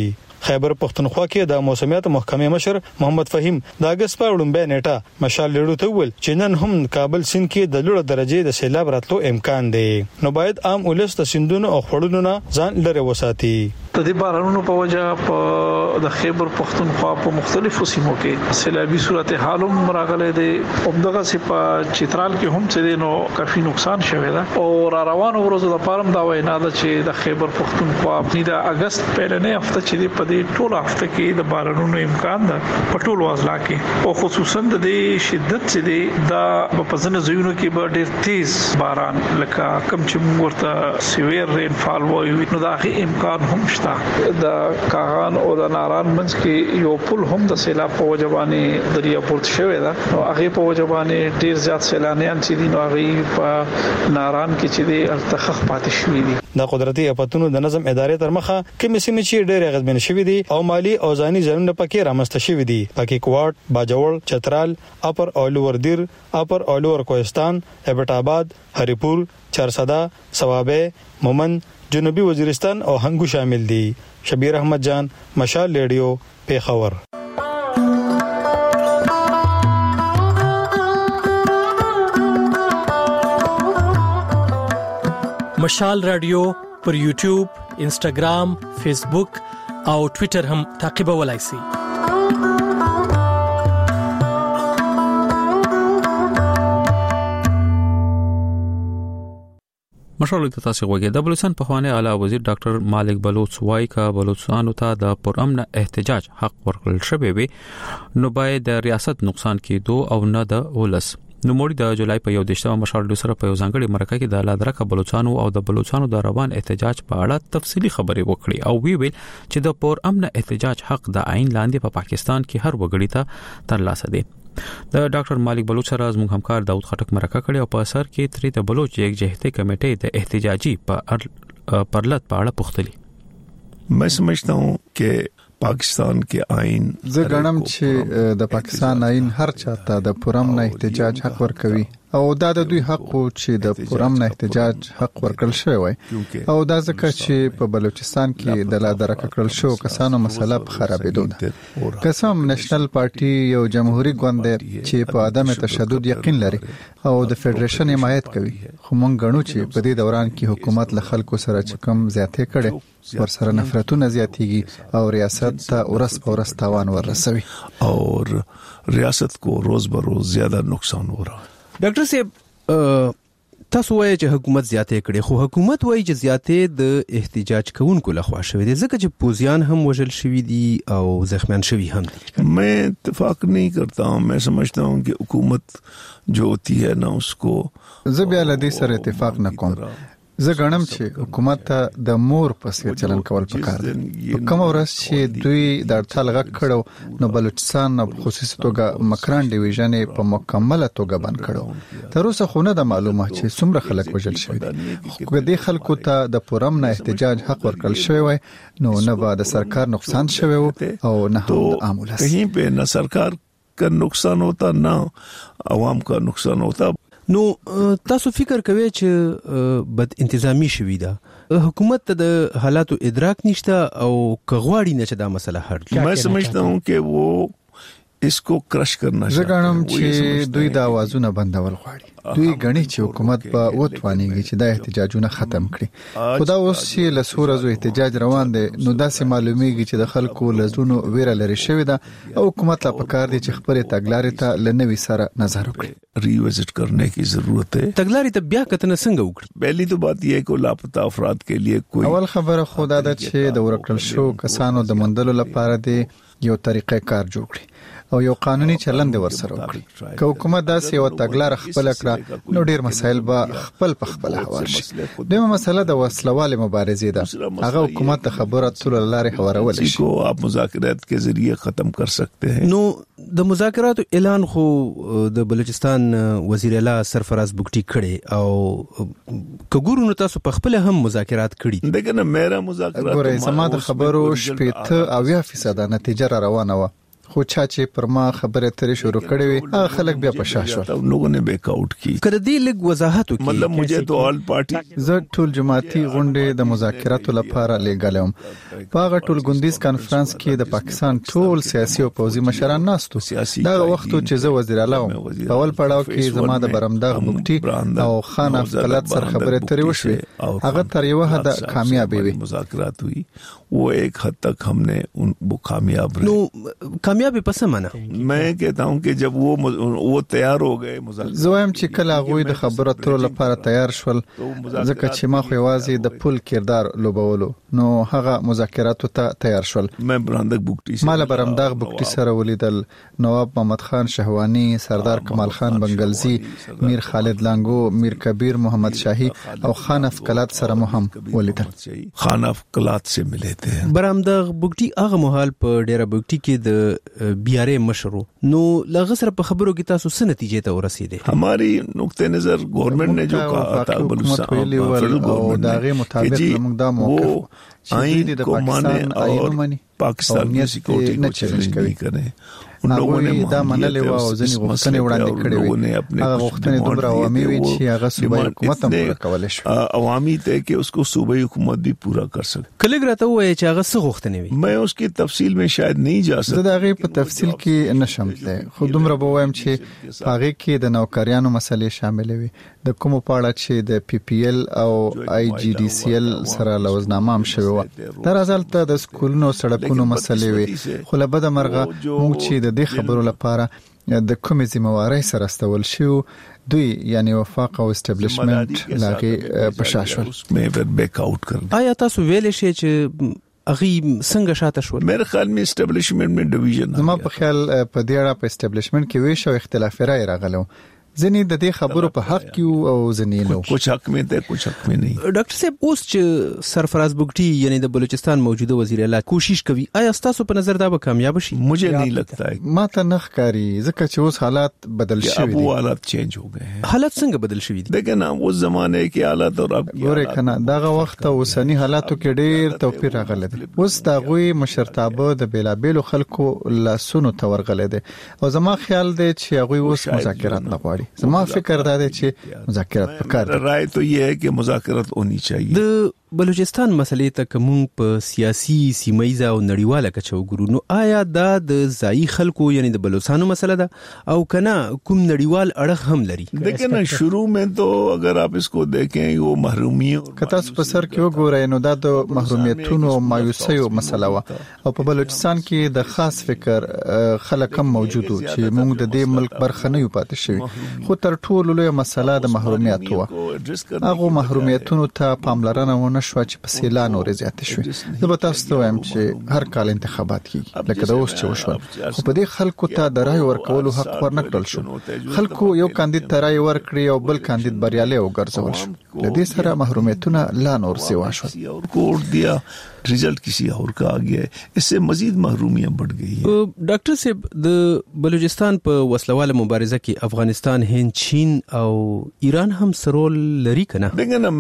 خیبر پختونخوا کې د موسمیات محکمې مشر محمد فهیم د اگست په وړاندې نیټه مشال لیډو ته ویل چې نن هم کابل سیند کې د لوړ درجه د سیلاب راتلو امکان دی، نو باید عام ولس د سیندونو او خړونو نه ځان لري وساتي. د دې بارانونو په وجه په د خیبر پختونخوا په مختلفو سیمو کې سیلابي صورتحال هم راغلي دي. همدغه سي په چترال کې هم څه دي نو کافي نقصان شوی دی او را روانو ورځو د پارم دا وینا ده چې د خیبر پختونخوا په د اگست پهلنې هفته چې دی په دې ټول هفته کې د بارانونو امکان ده په ټول وضع کې او خصوصا د دې شدت چې دی دا په ځینو ځایونو کې به ډېر تیز باران لکه کم چې موږ ورته سیویر رین فال وایو نو دا هغه امکان هم شته. د کاغان او د ناران منځ کې یو پل هم د سیلاب په وجبانه دریا پورت شوی دا او هغه په وجبانه ډیر زیات سیلانیان چې دي نو هغه په ناران کې چې دي التخخ پاتې شوی دي. د قدرتي اپاتونو د نظم ادارې تر مخه کوم سیمې چې ډېر غزمن شوی دي او مالی او ځاني ځنه پکې رامسته شوی دي پکې کوټ، باجوړ، چترال، اپر او لوور دیر، اپر او لوور کوهستان، ابټ آباد، هریپور، چارسدا، ثوابه، مومن، جنوبي وزیرستان او هنګو شامل دي. شبیر احمد جان، مشال ریډیو، پیښور. مشال رادیو پر یوټیوب، انسټاګرام، فیسبوک او ټوئیټر هم تعقیبولای شئ. مشال ته تاسو غوږی د بلوچستان په خوانه اعلی وزیر ډاکټر مالک بلوچ وايي کا بلوچستانو ته د پرامن احتجاج حق ورکړل شوی وي نو باید د ریاست نقصان کېدو او نه د ولس. نو موږ د جولای په یو دیشتمه مشال ډو سره په یو ځانګړي مرکه کې د لادرکه بلوچستانو او د بلوچستانو د روان احتجاج په اړه تفصیلی خبرې وکړي او وی ویل چې د پرامن احتجاج حق د عین لاندې په پا پاکستان کې هر وګړي ته ترلاسه دی. د ډاکټر مالک بلوچ سره زموږ همکار داود خټک مرکه کړي او په اثر کې تری ته بلوچ یک جهته کمیټې د احتجاجي په پرلط په اړه پوښتلي. मैं समझता हूं कि पाकिस्तान के आइन زه غنم چې د پاکستان آئین هر چاته د پرامن احتجاج حق ورکوي او دا د دوی حق چې د پرامن احتجاج حق ورکړل شوی وي او دا ځکه چې په بلوچستان کې د لادرکه کړل شو کسانو مسله په خرابېدو ده. قسم نېشنل پارټي یو جمهوریت ګوند چې په عدم تشدد یقین لري او د فدریشن حمایت کوي خو مونږ غنو چې په دې دوران کې حکومت له خلکو سره چې کم زیاتې کړي ور سره نفرتونه زیاتېږي او ریاست ته ورس په ورس تاوان ورسوي اور ریاست کو روز بروز زیاده نقصان हो रहा है. ډاکټر صاحب تاسو وایي چې حکومت زیاتې کړي خو حکومت وایي چې زیاتې د احتجاج کوونکو لخوا شوی دي ځکه چې پوزیان هم وژل شوی دي او زخمیان شوی هم دي. मैं اتفاق नहीं करता हूं. मैं समझता हूं कि हुकूमत जो होती है ना उसको زه بیا له دې سره اتفاق نه کوم. زه غنم چې حکومت ته د مور پسې چلن کول پکار دي. په کوم ورځ چې دوی د اړتیا لغه کړو نو بلوچستان په خصوصي توګه مکران ډیویژن په مکمله توګه بند کړو. تر اوسه خو نه د معلومه چې څومره خلک وژل شوی دي. خو دې خلکو ته د پرامن احتجاج حق ورکړل شوی وي نو نه به د سرکار نقصان شوی او نه هم د عام ولس. کہیں په نه سرکار کا نقصان ہوتا نه عوام کا نقصان ہوتا. نو تاسو فکر کوئ چې بد انتظامی شوی ده حکومت ته د حالاتو ادراک نشته او کغواړي نه چې دا مسله حل کړي. मैं समझता हूं कि वो इसको क्रश करना زه غواړم چې دوی د आवाजونه بندول غواړي. دوی غني چې حکومت په وټوانیږي چې د احتجاجونه ختم کړي. خدا اوس چې له سورزو احتجاج روان دي نو داسې معلومیږي چې د خلکو لزونو ویره لري شوی ده او حکومت لا پکار دي چې خپل تګلارې ته لنوي سره نظر وکړي. ریوزټ کرنے کی ضرورت ہے. تګلارې ته بیا کتنه څنګه وکړي؟ پہلی تو بات یہ ہے کہ لاپتہ افراد کے لیے کوئی اول خبره خدا ده چې د ورکل شو کسانو د مندلو لپاره دی یو طریقې کار جوړ کړي او یو قانوني چلند ورسره وکړي. که حکومت داسې یو تګلار خپل کړه نو ډیر مسایل به خپل په خپل هوار شي. دغه مسله د وسلوال مبارزې ده هغه حکومت د خبرو اترو لارې هوارول شي کو اپ مذاکرات کے ذریعے ختم کر سکتے ہیں. نو د مذاکراتو اعلان خو د بلوچستان وزیر اعلی سرفراز بوګټي کړي او کګورو نو تاسو په خپل هم مذاکرات کړي. دغه نه میرا مذاکرات ګورې سما د خبرو شپږ او یا فیصد نتیجه را روانه و خو چا چې پر ما خبره ترې شروع کړې وي هغه خلک بیا په شا شول. ان لوگوں نے بیک آؤٹ کی. کله دې لګ وضاحت وکړي. مطلب مجھے تو آل پارټي زه ټول جماعتي غونډې د مذاکراتو لپاره لګالم. په هغه ټول ګوندیز کانفرنس کې د پاکستان ټول سیاسي او پوځي مشران ناستو. دا وخت چې زه وزیر اعلی وم په اول پړاو کې زما د برمداغ بوکټي او خان افضلات سره خبرې ترې وشوې. هغه تر یو حد کامیاب وي. مذاکرات हुई वो एक हद तक हमने उन वो कामयाब रहे. नो कामयाबी पस माना मैं कहता हूं कि जब वो वो तैयार हो गए मुज़ाकरात زویم چې کله غوي د خبرو اترو لپاره تیار شول ځکه چې ما خو یوازې د پول کردار لوبولو نو هغه مذاکراتو ته تیار شول. मैं برندق بوکټي مال برمداغ بوکټي سره ولیدل. نواب محمد خان شهوانی، سردار کمال خان بنگلزی، میر خالد لانګو، میر کبیر محمد شاهی او خان افکلات سره مو هم ولیدل. خان افکلات سے ملے थे. برامدغ بوکټي هغه مهال په ډیره بوکټي کې د بیارې مشرو نو لغه سره په خبرو کې تاسو څه نتیجې ته ورسېده؟ हमारी नुक्ते नजर गवर्नमेंट ने जो कहा था बलूचिस्तान और दागे मुताबिक موږ دا موقف आइन को माने और पाकिस्तान की सिक्योरिटी को चैलेंज नहीं करें. उन लोगों ने دا منلې و او ځنی غوښتنې وړاندې کړې وي. هغه غوښتنې دومره عوامي وي چې هغه صوبایي حکومت هم پوره کولای شي. عوامي ته کې उसको सूबाई हुकूमत भी पूरा कर सके. کله ګرته وایي چې هغه څه غوښتنې وي. मैं उसकी तफसील में शायद नहीं जा सकता. زه دا غي په تفصیل کې نشم ته. خو دومره به وایم چې هغه کې د نوکریانو مسلې شامل وي. د کوم پاړه چې د پی پی ایل او آی جی ډي سی ایل سره لوزنامه هم شوی و. تر ازل ته د سکولونو سړکونو مسلې وي. خو له بده مرغه موږ چې د دې خبرو لپاره د کومې ذمہواری سره استول شو دوی یعنی وفاق او اسټابلیشمنت لاګي پشاشول مې بیک آؤٹ کړ. آیا تاسو ویلې شئ چې اغي څنګه شاته شو؟ میرے خیال میں اسټابلیشمنت میں ډیویژن زما په خیال په دې اړه په اسټابلیشمنت کې وی شو اختلاف رائے راغلو. ځنی د دې خبرو په حق کې او ځنی نو کچھ حق میں ته کچھ حق میں نہیں. ډاکټر صاحب اوس چې سرفراز بوکټي یعنی د بلوچستان موجوده وزیر اعلی کوشش کوي آیا تاسو په نظر دا به کامیاب شي؟ مجھے نہیں لگتا ہے. ما ته نه ښکاری ځکه چې اوس حالات بدل شوي دي. اب حالات چینج ہو گئے ہیں. حالات څنګه بدل شوي دي؟ دیکھیں نا وہ زمانے کے حالات اور اب ګوره کنه داغه وخت او سنی حالاتو کې ډېر توپیر راغلی دی. اوس دا غوي مشرتابه د بیلابېلو خلکو لاسونو ته ورغلی دی او زما خیال دی چې هغه اوس مذاکرات نه غواړي. زما فکر دا دی چې مذاکرات پکار دي. رائے تو یہ ہے کہ مذاکرات ہونی چاہیے. د بلوچستان مسلې ته کوم په سیاسي سیمایي او نړیواله کچه وګورو نو آیا دا د ځای خلکو یعنی د بلوچستانو مسله ده او کنه کوم نړیوال اړخ هم لري؟ دیکھیں نا شروع میں تو اگر آپ اس کو دیکھیں وہ محرومی کتا په سر کې وګورئ نو دا د محرومیتونو او مایوسیو مسله و او په بلوچستان کې د خاص فکر خلک هم موجود چې موږ د دې ملک برخه نه یو پاتې شوی. خو تر ټولو لوی مسله د محرومیت و. هغه محرومیتونو ته پاملرنه ونه شو چې په سیلان اور زیات شوي. زه به تاسو ته وایم چې هر کال انتخابات کیږي لکه دا اوس چې وشو خو په دې خلکو ته د رای ورکولو حق ورنکړل شو. خلکو یو کاندید ته رای ورکړي او بل کاندید بریالي وګرځول شو. د دې سره محرومیتونه لا نور سیوا شو. کوډ دیا رزلٹ کسی اور کا آ گیا ہے. اس سے مزید محرومیاں بڑھ گئی ہیں. ډاکټر صاحب د بلوچستان په وسلواله مبارزه کې افغانستان، هند، چین او ایران هم سرول لري کنه؟ دیکھیں نا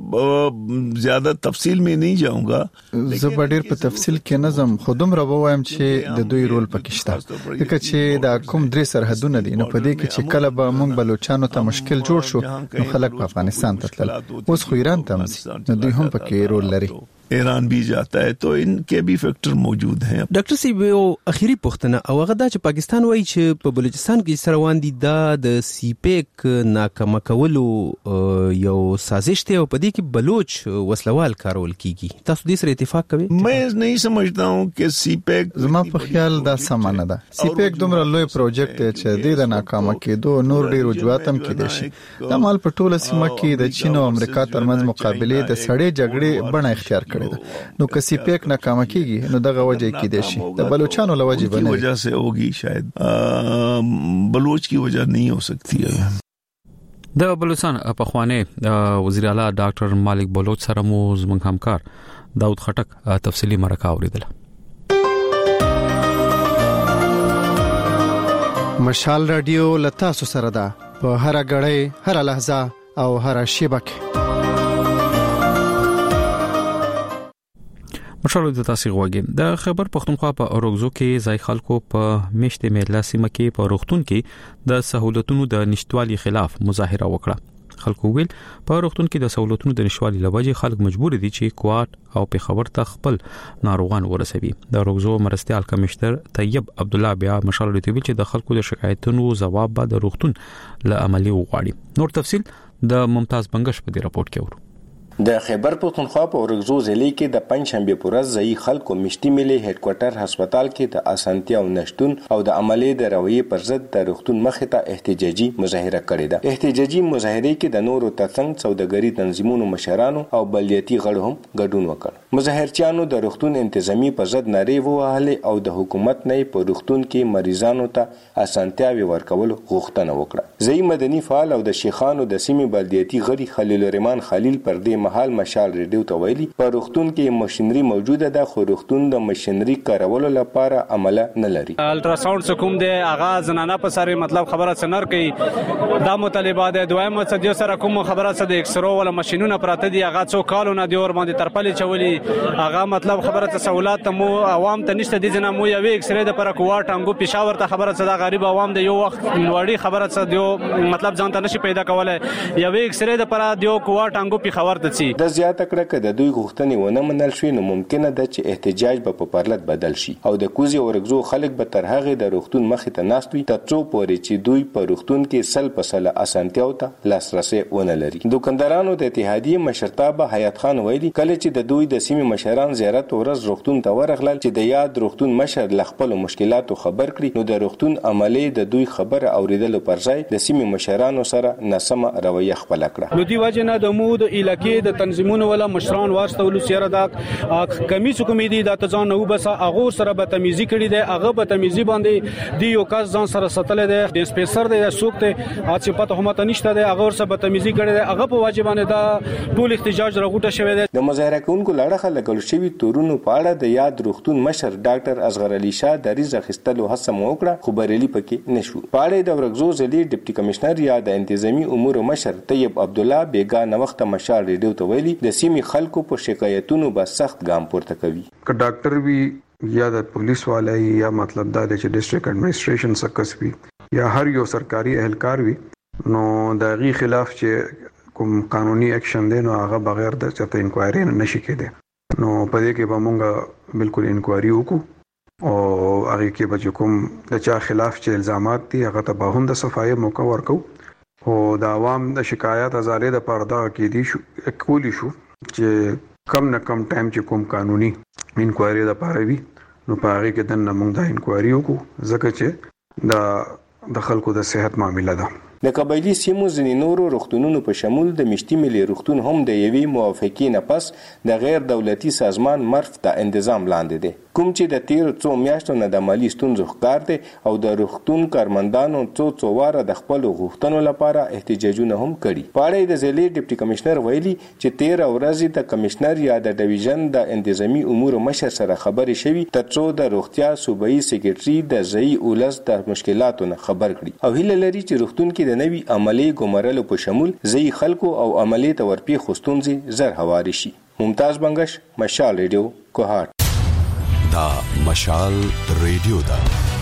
میں زیادہ تفصیل میں نہیں جاؤں گا. زه به ډیر په تفصیل کې نظم خودم را وایم چې د دوی رول پکې شته. ځکه چې دا کوم درې سرحدونه دي نو په دې کې چې کله به موږ بلوچستانو ته مشکل جوړ شو نو خلک په افغانستان ته تلل. اوس خو ایران ته نو دوی هم پکې رول لري. ایران بھی جاتا ہے تو ان کے بھی فیکٹر موجود ہیں. ډاکټر صاحب یو اخیری پوښتنه او هغه دا چې پاکستان وایي چې په بلوچستان کې سروان دي دا د سی پیک ناکامه کولو یو سازش دی او په دې کې بلوچ وسلوال کارول کیږي. تاسو دې سره اتفاق کوئ؟ میں نہیں سمجھتا ہوں کہ سی پیک زما په خیال دا سم نه ده. سی پیک دومره لوی پروجیکټ دی چې د ناکامه کېدو نور ډیر وجوهات هم کېدای شي. دا مال په ټوله سیمه کې د چین او امریکا ترمنځ مقابله د سړې جګړې بڼه اختیار کړې ده. نو کسی پیک ناکامه کیږي نو دغه وجه کې دي شي د بلوچستان له وجه بنه وجہ سے ہوگی شاید بلوچ کی وجہ نہیں ہو سکتی ہے. د بلوچستان په خوانه وزیر اعلی ډاکټر مالک بلوچ سره مو زموږ همکار داود خټک تفصیلی مرکه اوریدله. مشال رادیو لتا سره ده په هر غړې هر لحظه او هر شیبه کې. مشالو د تاسو غوږی د خبر پښتونخوا په اورګزو کې ځای خلکو په میشته میلا سیمه کې په روغتون کې د سہولتونو د نشټوالي خلاف مظاهره وکړه. خلکو ویل په روغتون کې د سہولتونو د نشټوالي لوجه خلک مجبور دي چې کوارټ او په خبر ته خپل ناروغان ورسوي. د اورګزو مرستيال کمشنر طیب عبد الله بیا مشالو ته ویل چې د خلکو د شکایتونو جواب به د روغتون له عملی وغواړي. نور تفصيل د ممتاز بنگش په دې راپورټ کې ورو. د خیبر پختونخوا په اورګزو ضلع کې د پنځشنبه پر ورځ ځای خلکو مشتي ملي هډ کوارټر هسپتال کې د اسانتیا او نشټون او د عملي د رویې پر ضد د روغتون مخې ته احتجاجي مظاهره کړې ده. احتجاجي مظاهره کې د نورو ترڅنګ سوداګري تنظیمونو مشرانو او بلدیاتي غړو هم ګډون وکړ. مظاهرچیانو د روغتون انتظامی پر ضد نارې ووهلې او د حکومت نه په روغتون کې مریضانو ته اسانتیاوي ورکول غوښتنه وکړه. ځای مدني فعال او د شیخانو د سیمې بلدیاتي غړي خلیل الرحمن خلیل پر دې مهال مشال ریډیو ته ویلي په روغتون کې ماشينري موجوده ده خو روغتون د ماشينري کارولو لپاره عمل نه لري. الټراساوند کوم دی هغه زنانه په سره مطلب خبره سنر کوي دا مطالبات د دویم مقصد سره کوم خبره سره د ایکسرو ولا ماشينونه پراته دي هغه څو کالونه دی ور باندې ترپلې چولي هغه مطلب خبره ته سہولت مو عوام ته نشته دي جنا مو یو ایکسرې د پر کوارټ انګو پېښور ته خبره سره غریب عوام د یو وخت وړي خبره سره دی مطلب ځان ته نشي پیدا کوله یو ایکسرې د پر دی کوارټ انګو پېښور ته چی د زیاته کړه چې د دوی غوښتنې ونه منل شي نو ممکنه ده چې احتجاج به په پرلط بدل شي او د کوزي اورګزو خلک به تر هغه د روغتون مخې ته ناست وي ترڅو پورې چې دوی په روغتون کې سل په سل اسانتیاو ته لاسرسي ونه لري. دکاندارانو د اتحادیه مشرتابه حیات خان ویلي کله چې د دوی د سیمې مشران زیارت ورځ روغتون ته ورغلل چې د یاد روغتون مشر ل خپل مشکلاتو خبر کړي نو د روغتون عملی د دوی خبره اوریدلو پر ځای د سیمې مشرانو سره ناسمه رویه خپل کړه. نو دی وجه نه د مو د علاقې د تنظیمونو ولا مشران واسطول سیاره دا کمیس کمیدي د تزان نو بس هغه سره به تمیزي کړي دی هغه به تمیزي باندې دی یو کس ځان سره ستل دی د سپیسر دی سوکته اته پته هم ته نشته دی هغه سره به تمیزي کړي دی هغه په واجبانه دا ټول احتجاج راغوټه شوی دی. د مظاهره کوونکو لړخه لګول شوی تورونو په اړه د یاد روغتون مشر ډاکټر اصغر علي شاه د ریز اخیستلو هڅه وکړه خو بریالي پکې نشو. په اړه د اورګزو ضلع ډیپټي کمشنر یا د انتظامی امور مشر طیب عبد الله بیگا نوخت مشال ریډیو ته ویلي د سیمې خلکو په شکایتونو به سخت ګام پورته کوي. که ډاکټر وی یا د پولیس والای یا مطلب دا چې ډیسټریکټ اډمنستریشن سکس وی یا هر یو سرکاري اهلکار وی نو د غي خلاف چې کوم قانوني اکشن دی نو هغه بغیر د چته انکوایری نه نشي کېده. نو په دې کې به مونږه بالکل انکوایری وکړو او هغه کې به کوم د چا خلاف چې الزامات دي هغه ته به هم د صفایي موقع ورکو او د عوام د شکایت ازاله د پردا کې دي شو کولی شو چې کم نه کم ټایم چې کوم قانوني انکوایری د پاره وي نو په هغه کې د نمونږ د انکوایری وکړو ځکه چې د د خلکو د صحت معاملې ده. د قبایلی سیمو ځینې نورو روغتونونو په شمول د مشتي ملي روغتون هم د یوې موافقې نه پس د غیر دولتي سازمان مرف د تنظیم لاندې دی کوم چې د تیر څو میاشتو نه د مالی ستونزو ښکار دی او د روغتون کارمندانو څو څو واره د خپل غوښتنو لپاره احتجاجونه هم کړي. په اړه د ضلع ډیپټي کمشنر ویلي چې تیر ورځ د کمشنر یا د ډیویژن د انتظامی امور مشر سره خبرې شوي ترڅو د روغتیا صوبایي سیکریټري د ځای اولس د مشکلاتو نه خبر کړي او هیله لري چې روغتون کې د نوي عملی ګمرلو په شمول ځای خلکو او عملی ته ورپی خوستونځي زر هواري شي. ممتاز بنگش مشال ریډیو کوهات دا مشال ریډیو دا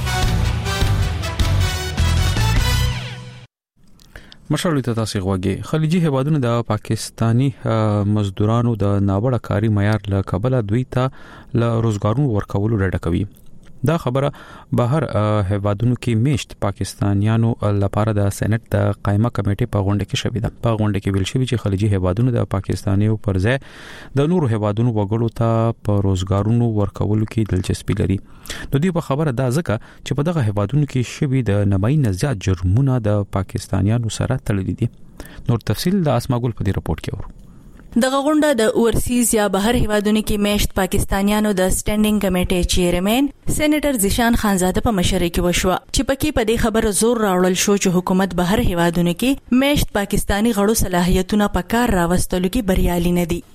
مشال ته تاسو غوږی خلیجي هیوادونو د پاکستانی مزدورانو د ناوړه کاری معیار له کبله دوی ته له روزګارونو ورکولو ډډه کوي. دا خبره بهر هیوادونو کې میشت پاکستانیانو لپاره د سېنات د قائمه کمیټې په غونډه کې شوې ده. په غونډه کې ویل شوی چې خلیجي هیوادونو د پاکستانیو پر ځای د نورو هیوادونو وګړو ته په روزګارونو ورکولو کې دلچسپي لري. نو دوی په خبره دا ځکه چې په دغه هیوادونو کې شوی د نمای نه زیات جرمونه د پاکستانیانو سره تړلي دي. نور تفصیل د اسماګل په دې رپورت کې ورو. دغه غونډه د اورسیز یا بهر هیوادونو کې میشت پاکستانیانو د سټینډینګ کمیټې چیرمن سېنیټر زیشان خانزاده په مشرۍ کې وشو چې پکې په دې خبره زور راوړل شو چې حکومت بهر هیوادونو کې میشت پاکستانی غړو صلاحیتونه په کار راوستلو کې بریالي نه دي.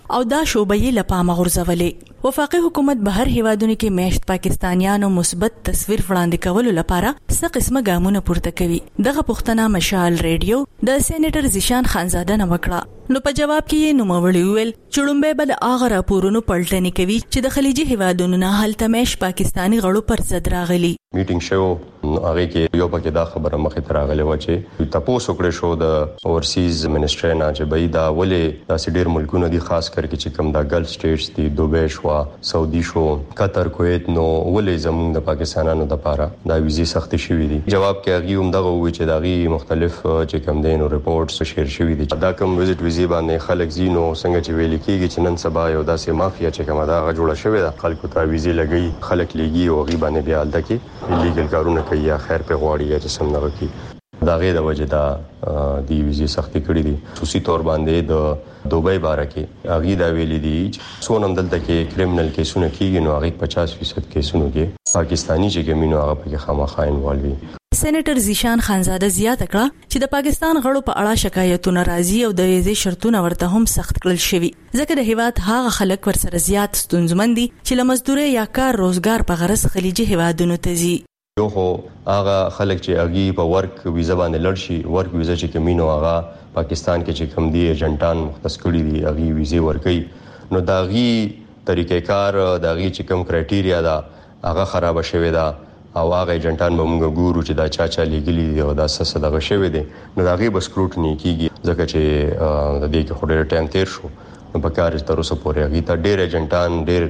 او دا شوبې لپاره غورځولې. وفاقي حکومت بهر هیوادونو کې میشت پاکستانیانو مثبت تصویر وړاندې کولو لپاره څه قسمه ګامونه پورته کوي. دغه پوښتنه مشال ریډیو د سېنیټر زیشان خانزاده نه وکړه. نو په جواب کې یې نوموړي ویل چې لومبه به د هغه راپورونو پلټنې کوي چې د خلیجي هیوادونو نه هلته میشت پاکستانی غړو پر ضد راغلي. میټینګ شو هغه کې یو پکې دا خبره مخې ته راغله و چې تاسو کړی شو د اورسیز منسټری نه چې بای دا ولې د سډیر ملکونو دي خاص کر کې چې کوم دا ګلف سټیټس دي دوبه شو سعودي شو قطر کویت نو ولې زموږ د پاکستانانو د لپاره دا ویزې سختي شوې دي. جواب کې هغه هم دغه وی چې دغه مختلف چې کوم دینو ریپورتس شیر شوې دي دا کوم وزټ ویزې باندې خلک زینو څنګه چې ویل کېږي چې نن سبا یو داسې مافیا چې کومه دا جوړه شوې ده خلکو ته ویزې لګي خلک لګي او غي باندې بیا الته کې لیګل کارونه کوي یا خیر په غواړي یا چې سم نه کوي دا غي د وجه دا دی ویزې سختي کړې دي. خصوصي تور باندې د دوبۍ باره کې هغه دا ویلي دي سونم دلته کې کریمینل کیسونه کیږي نو هغه پچاس فیصد کیسونه کې پاکستانی چې ګمینو هغه په خامخا انوالوي. سېنیټر زیشان خانزاده زیاته کړه چې د پاکستان غړو په اړه شکایتونه راځي او د ویزې شرطونه ورته هم سخت کړل شوي ځکه د هیواد هغه خلک ورسره زیات ستونزمن دي چې لمزدوري یا کار روزګار په غرض خلیجي هیوادونو ته ځي. یو خو هغه خلک چې اغي په ورک ویزا باندې لړ شي ورک ویزا چې کمینو هغه پاکستان کې چې کم دي ایجنټان مختص کړي دي اغي ویزې ورکي نو دا غي طریقې کار دا غي چې کم کرایټیریا دا هغه خراب شوی دا او هغه ایجنټان به موږ ګورو چې دا چا چا لګلی دی او دا څه دغه شوی دی نو دا غي بس سکروټنی کیږي ځکه چې د دې کې خوري ټایم تیر شو نو په کار تر اوسه پورې غي ته ډېر ایجنټان ډېر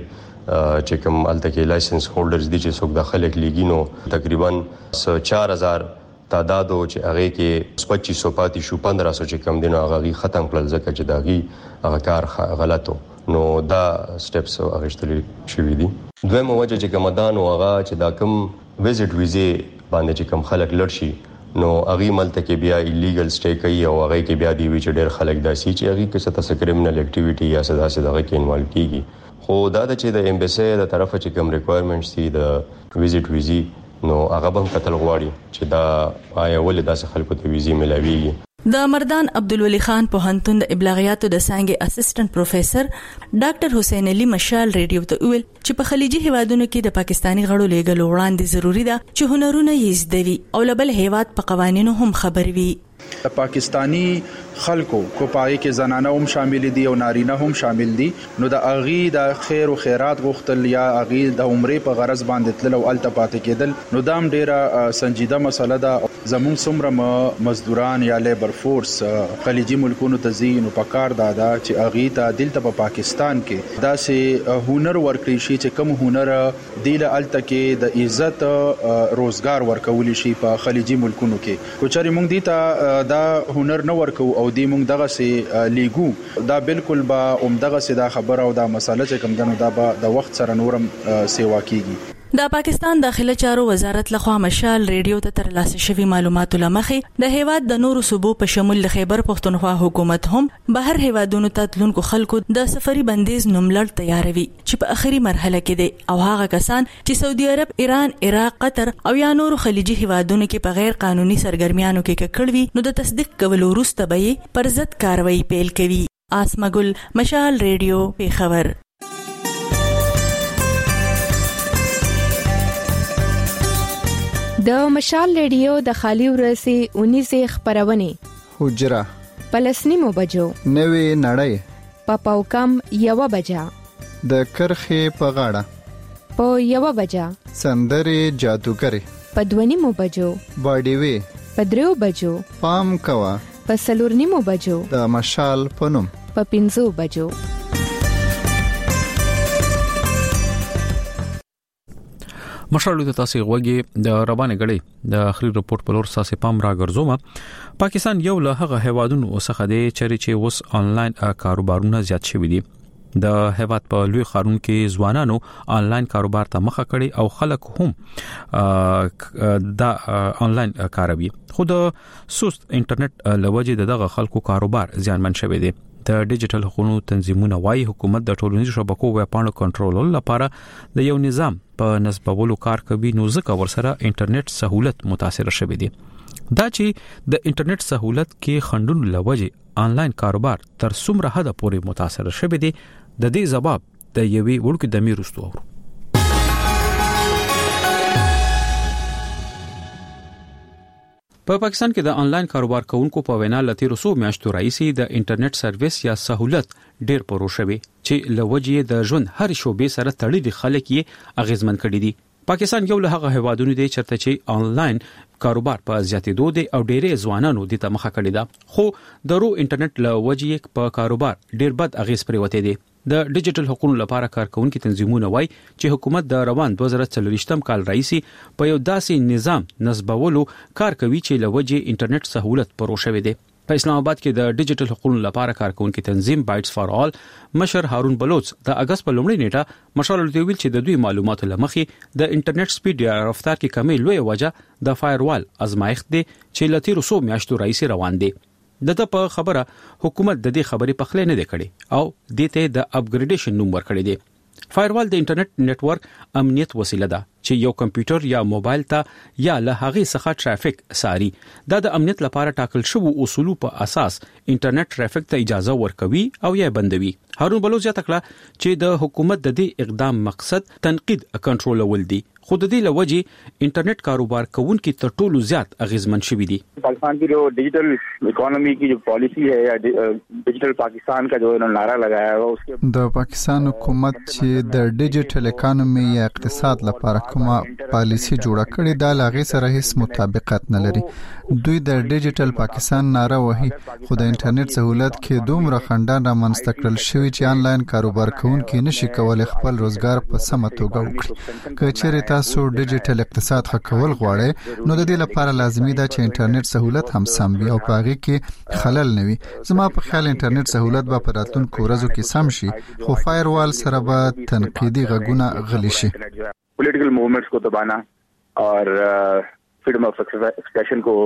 چې کوم الته کې لایسنس هولډرز دي چې څوک د خلک لګینو تقریبا چار هزار تعداد او چې هغه کې پچیس سو پاتې شو پندرہ سو چې کم دینو هغه ختم کړل ځکه چې داغي هغه کار غلطو نو دا سټیپس هغه شتلې شوې دي. دویمه وجه چې کومدان او هغه چې دا کوم ویزټ ویزه باندې چې کوم خلک لړ شي نو هغه ملته کې بیا ایلیګل سټې کوي او هغه کې بیا دی چې ډېر خلک داسي چې هغه کې څه تاسو کریمینل اکټیویټي یا څه داسې دغه کې انوالو کیږي. خو دا د چې د ایمبیسی د طرفه چې کوم ریکوایرمنټس دي د ویزټ ویزي نو هغه هم قتل غواړي چې دا آیا ولې داسې خلکو ته ویزي ملاويږي. د مردان عبدالولي خان پوهنتون د ابلاغیاتو د څانګې اسسټنټ پروفیسور ډاکټر حسین علي مشال ریډیو ته ویل چې په خلیجي هیوادونو کې د پاکستانی غړو لیږل وړاندې ضروری ده چې هنرونه یې زده وي او لبل هیواد په قوانینو هم خبر وي. د پاکستانی خلکو کو پای کې زنانه هم شامل دي او نارینه هم شامل دي نو د اغي د خیر او خیرات غوښتل یا اغي د عمره په غرض باندې تل او الته پاتې کېدل نو دام ډیره سنجیده مسله ده. زمون څومره مزدوران یا لیبر فورس خلیجي ملکونو ته ځي نو په کار دادا چې اغي ته دلته په پاکستان کې داسې هنر ورکړي شي چې کوم هنر دیله الته کې د عزت روزګار ورکول شي په خلیجي ملکونو کې. کوچري مونږ دي ته دا هنر نه ورکو او دی مونږ دغه سي لیګو دا بالکل با اوم دغه سي دا خبره او دا مسله چې کوم دنو دا به د وخت سره نورم سیوا کیږي. د پاکستان داخله چارو وزارت لخوا مشال ریډیو ته ترلاسه شوی معلوماتو لمخې د هیواد د نورو صوبو په شمول د خیبر پښتونخوا حکومت هم بهر هیوادونو ته تلونکو خلکو د سفري بندیز نوملړ تیاروي چې په اخري مرحله کې دي او هغه کسان چې سعودي عرب، ایران، عراق، قطر او یا نورو خلیجي هیوادونو کې په غیر قانوني سرګرمیانو کې ککړوي نو د تصدیق کولو وروسته به پر ضد کاروایی پیل کوي. آسمګل، مشال ریډیو، پیښور. د مشال ریډیو د خالی ورسي اونیزه خبرونه حجره پلسنیمو بجو نوې نړۍ په پاوکم یو بجا د کرخه په غاړه په یو بجا سندري جادوګری په دونیمو بجو باډي وی په دریو بجو پام کوا په سلورنیمو بجو د مشال پنوم په پینځو بجو. مشرلو ته تاسو غوږی د روانه غړي د اخري رپورت په لور ساسې پام را ګرځوم. پاکستان یو له هغه هیوادونو څخه دی چې اوس انلاین کاروبارونه زیات شوي دي. د هیواد په لوی خارون کې ځوانانو انلاین کاروبار ته مخه کړي او خلک هم دا انلاین کاروي. خو د سست انټرنیټ لوجه دغه خلکو کاروبار زیانمن شوی دی. د ډیجیټل حقوقو تنظیمونه وايي حکومت د ټولنیزو شبکو ویبپاڼو کنټرول لپاره د یو نظام په نسبولو کار کوي نو ځکه ورسره انټرنیټ سہولت متاثر شوی دی. دا چې د انټرنیټ سہولت کې خندونو لوجه آنلاین کاروبار تر څومره حد پورې متاثر شوی دی د دې جواب د یوې وړوکې دمې وروسته اورو. په پاکستان کې د آنلاین کاروبار کوونکو په وینا لته رسو میاشتو رئیسي د انټرنیټ سرویس یا سہولت ډیر پروشوي چې لوجې د ژوند هر شوبې سره تړلي خلک یې اغیزمن کړي دي. پاکستان یو له هغه هیوادونو دی چرته چې آنلاین کاروبار په زیاتېدو دی او ډېرې ځوانانو د تمخه کړي ده، خو درو انټرنیټ لوجې په کاروبار ډیر بد اغیز پریوته دي. د ډیجیټل حقوقو لپاره کارکونکو تنظیمونه وایي چې حکومت د روان دوه زره څلوېښتم کال رئیسي په یو داسې نظام نسبولو کار کوي چې لوجې انټرنیټ سہولت پروشوي دي. په اسلام آباد کې د ډیجیټل حقوقو لپاره کارکونکو تنظیم بایټس فار آل مشر هارون بلوچ د اگست په لومړۍ نیټه مشال لته ویل چې د دوی معلوماتو لمخې د انټرنیټ سپیډ یا رفتار کې کمی لوی وجه د فایروال ازمایښت دی چې لته رسو میاشتو رئیسي روان دي. دته په خبره حکومت د دې خبرې په خله نه دی کړي او د ته د اپګریډیشن نوم ورکړي دي. فایروال د انټرنیټ نتورک امنیت وسیله ده چې یو کمپیوټر یا موبایل ته یا له هغه څخه ټرافیک ساري. دا د امنیت لپاره ټاکل شوی اصولو په اساس انټرنیټ ټرافیک ته اجازه ورکوي او یا بندوي. هارون بلوچ زیاته کړه چې د حکومت د دې اقدام مقصد تنقید کنټرولول دي، خود دې لوجې انټرنیټ کاروبار کوونکي تر ټولو زیات اغیزمن شوي دي. پاکستان کی جو ڈیجیٹل اکانومی کی جو پالیسی ہے یا ڈیجیٹل پاکستان کا جو نعرہ لگایا ہے اس کے د پاکستان حکومت چې د ډیجیټل اکانومی یا اقتصاد لپاره کومه پالیسی جوړه کړې ده لاغې سره هیڅ مطابقت نه لري. دوی د ډیجیټل پاکستان نعرہ وهي خو د انټرنیټ سہولت کې دومره خندان رامنځته کړل شوی چې آنلاین کاروبار کوونکي نشي کولای خپل روزګار په سمه توګه وکړي. که چیرې تاسو ډیجیټل اقتصاد ښه کول غواړئ نو د دې لپاره لازمي ده چې انټرنیټ سہولت هم سم وي او په هغه کې خلل نه وي. زما په خیال انټرنیټ سہولت به په راتلونکو ورځو کې سم شي خو فایروال سره به تنقیدي غږونه غلي شي. پولیټیکل موومنټس کو دبانا اور فریډم اف ایکسپریشن کو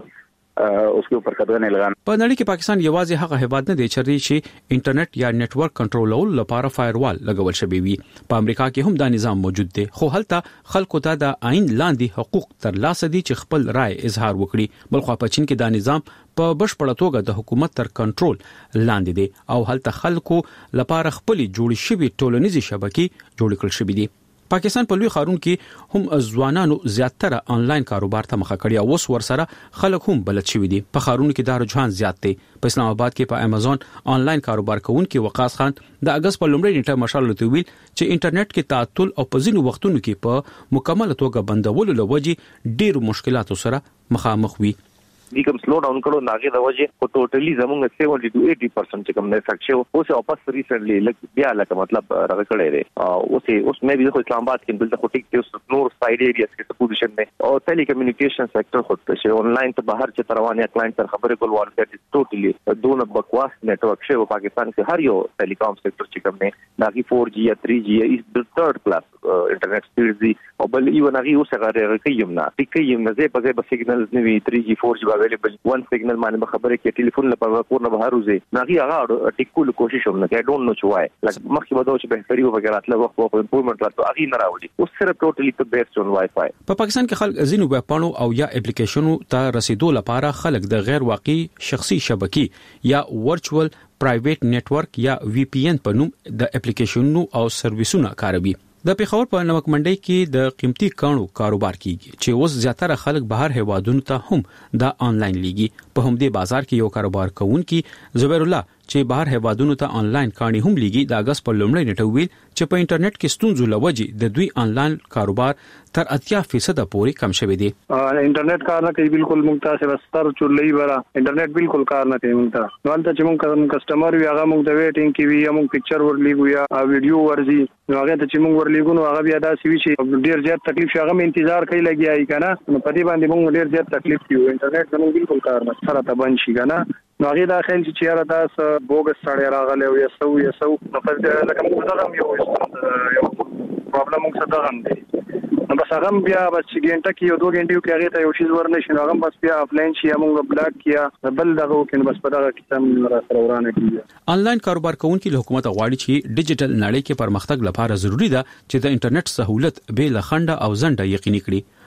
اس کے اوپر قدغه نه لګان. په نړۍ کې پاکستان یوازې هغه هیواد نه دی چې انټرنیټ یا نتورک کنټرولول لپاره فایروال لګول شوی وي. په امریکا کې هم دا نظام موجود دی، خو هلته خلکو ته د آئین لاندې حقوق ترلاسه دي چې خپل رائے اظهار وکړي. بلخو په چین کې دا نظام په بشپړه توګه د حکومت تر کنټرول لاندې دی او هلته خلکو لپاره خپل جوړ شوی ټولنیزي شبکې جوړ کړل شوی دي. پاکستان په لوی خارون کې هم ځوانانو زیاتره آنلاین کاروبار ته مخه کړی او اوس ورسره خلک هم بلد شوي دي. په خارون کې دا رجحان زیات دی. په اسلام آباد کې په امازون آنلاین کاروبار کوونکي وقاص خان د اگست په لومړۍ نیټه مشال لته ویل چې انټرنیټ کې تعطل او په ځینو وختونو کې په مکمل توګه بندولو لوجې ډېر مشکلاتو سره مخامخ وي. دی کوم سلو ډاون کړو ناګه د وجه او ټوټلی زمونږ سیونټي ټو ایټي پرسنټ چې کوم نه سکشو اوس واپس ریسنټلی لک بیا لکه مطلب راغ کړی دی اوس اوس مې به اسلام آباد کې بل ته ټیک ته نور ساید ایریاز کې پوزیشن دی او ټیلی کمیونیکیشن سېکټر خو ته آنلاین ته بهر چې روانه کلاینټ سره خبرې کول وال دیٹ از ټوټلی دونه بکواس نتورک شو پاکستان کې هر یو ټیلیکام سېکټر چې کوم نه ناګي فور جی یا تھری جی از د ثرد کلاس انټرنیټ سپیډ دی او بل ایو ناګي اوس هغه راکېم نه ټیکې نه زه په ځای به سیګنلز نه وی تھری جی فور جی اویلیبل ون سیګنل باندې خبرې کې ټلیفون لپاره کور نه بهر وځي ناګي هغه ټیکول کوشش هم نه کوي. ډونټ نو چوای لکه مخکې به دا چې بهتري وګړه اتل وخت په امپرومنت راځي هغه نه راوړي اوس صرف ټوټلی په بیس اون وای فای. په پاکستان کې خلک ازینو ویب پاڼو او یا اپلیکیشنونو ته رسیدو لپاره خلک د غیر واقعي شخصي شبکې یا ورچوال پرایویټ نتورک یا وی پی ان په نوم د اپلیکیشنونو او سرویسونو کاروي. د پیښور په نمک منډي کې د قیمتي کانو کاروبار کیږي چې اوس زیاتره خلک بهر هیوادونو ته هم د آنلاین لیږي. په همدې بازار کې یو کاروبار کوونکی زبیر الله چې بهر هیوادونو ته آنلاین کاني هم لیږي د اگست په لومړۍ نیټه ویل چې په انټرنیټ کې ستونزو لوجې د دوی آنلاین کاروبار تر اتیا فیصد پورې کم شوی دی. انټرنیټ کار نه کوي بالکل موږ ته سبستر چولې ورا انټرنیټ بالکل کار نه کوي موږ ته نو ته چې موږ کسٹمر وی هغه موږ د ویټینګ کې وی موږ پکچر ورلیږو یا ویډیو ورزي نو هغه ته چې موږ ورلیږو نو هغه بیا دا سی وی چې ډیر زیات تکلیف شغه مې انتظار کوي لګیای کنه نو په دې باندې موږ ډیر زیات تکلیف کیو انټرنیټ زموږ بالکل کار نه سره ته بند شي کنه نو هغه دا خیال چې یاره تاسو بوګس سړی راغلی او یا سو یا سو نو په دې لکه موږ دا هم یو یو پرابلم موږ سره غن دی نو بس هغه بیا بس چې ګنټه کې یو دوه ګنټې کې هغه ته یو شی ورنه شي هغه بس بیا افلاین شي موږ بلاک کیا بل دغه کې بس په دغه کې تم را سره ورانه کیږي. آنلاین کاروبار کوونکي له حکومت غواړي چې ډیجیټل نړۍ کې پرمختګ لپاره ضروری ده چې د انټرنیټ سہولت به لخنده او زنده یقیني کړي.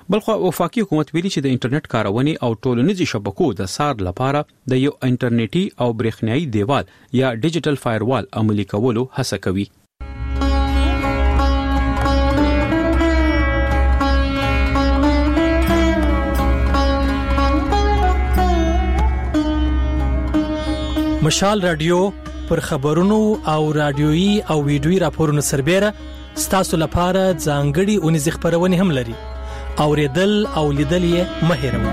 بلخو وفاقي حکومت ویلي چې د انټرنیټ کارونې او ټولنیزو شبکو د سار لپاره د یو انټرنیټي او برېښنایي دیوال یا ډیجیټل فایروال عملي کولو هڅه کوي. مشال رادیو پر خبرونو او رادیويي او ویډیويي راپورونو سربېره ستاسو لپاره ځانګړي اونیز خبرونه هم لري. اوریدل او لیدل یې مه هېروئ.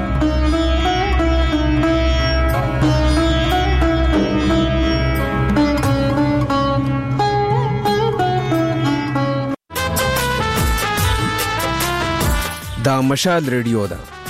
دا مشال ریډیو ده.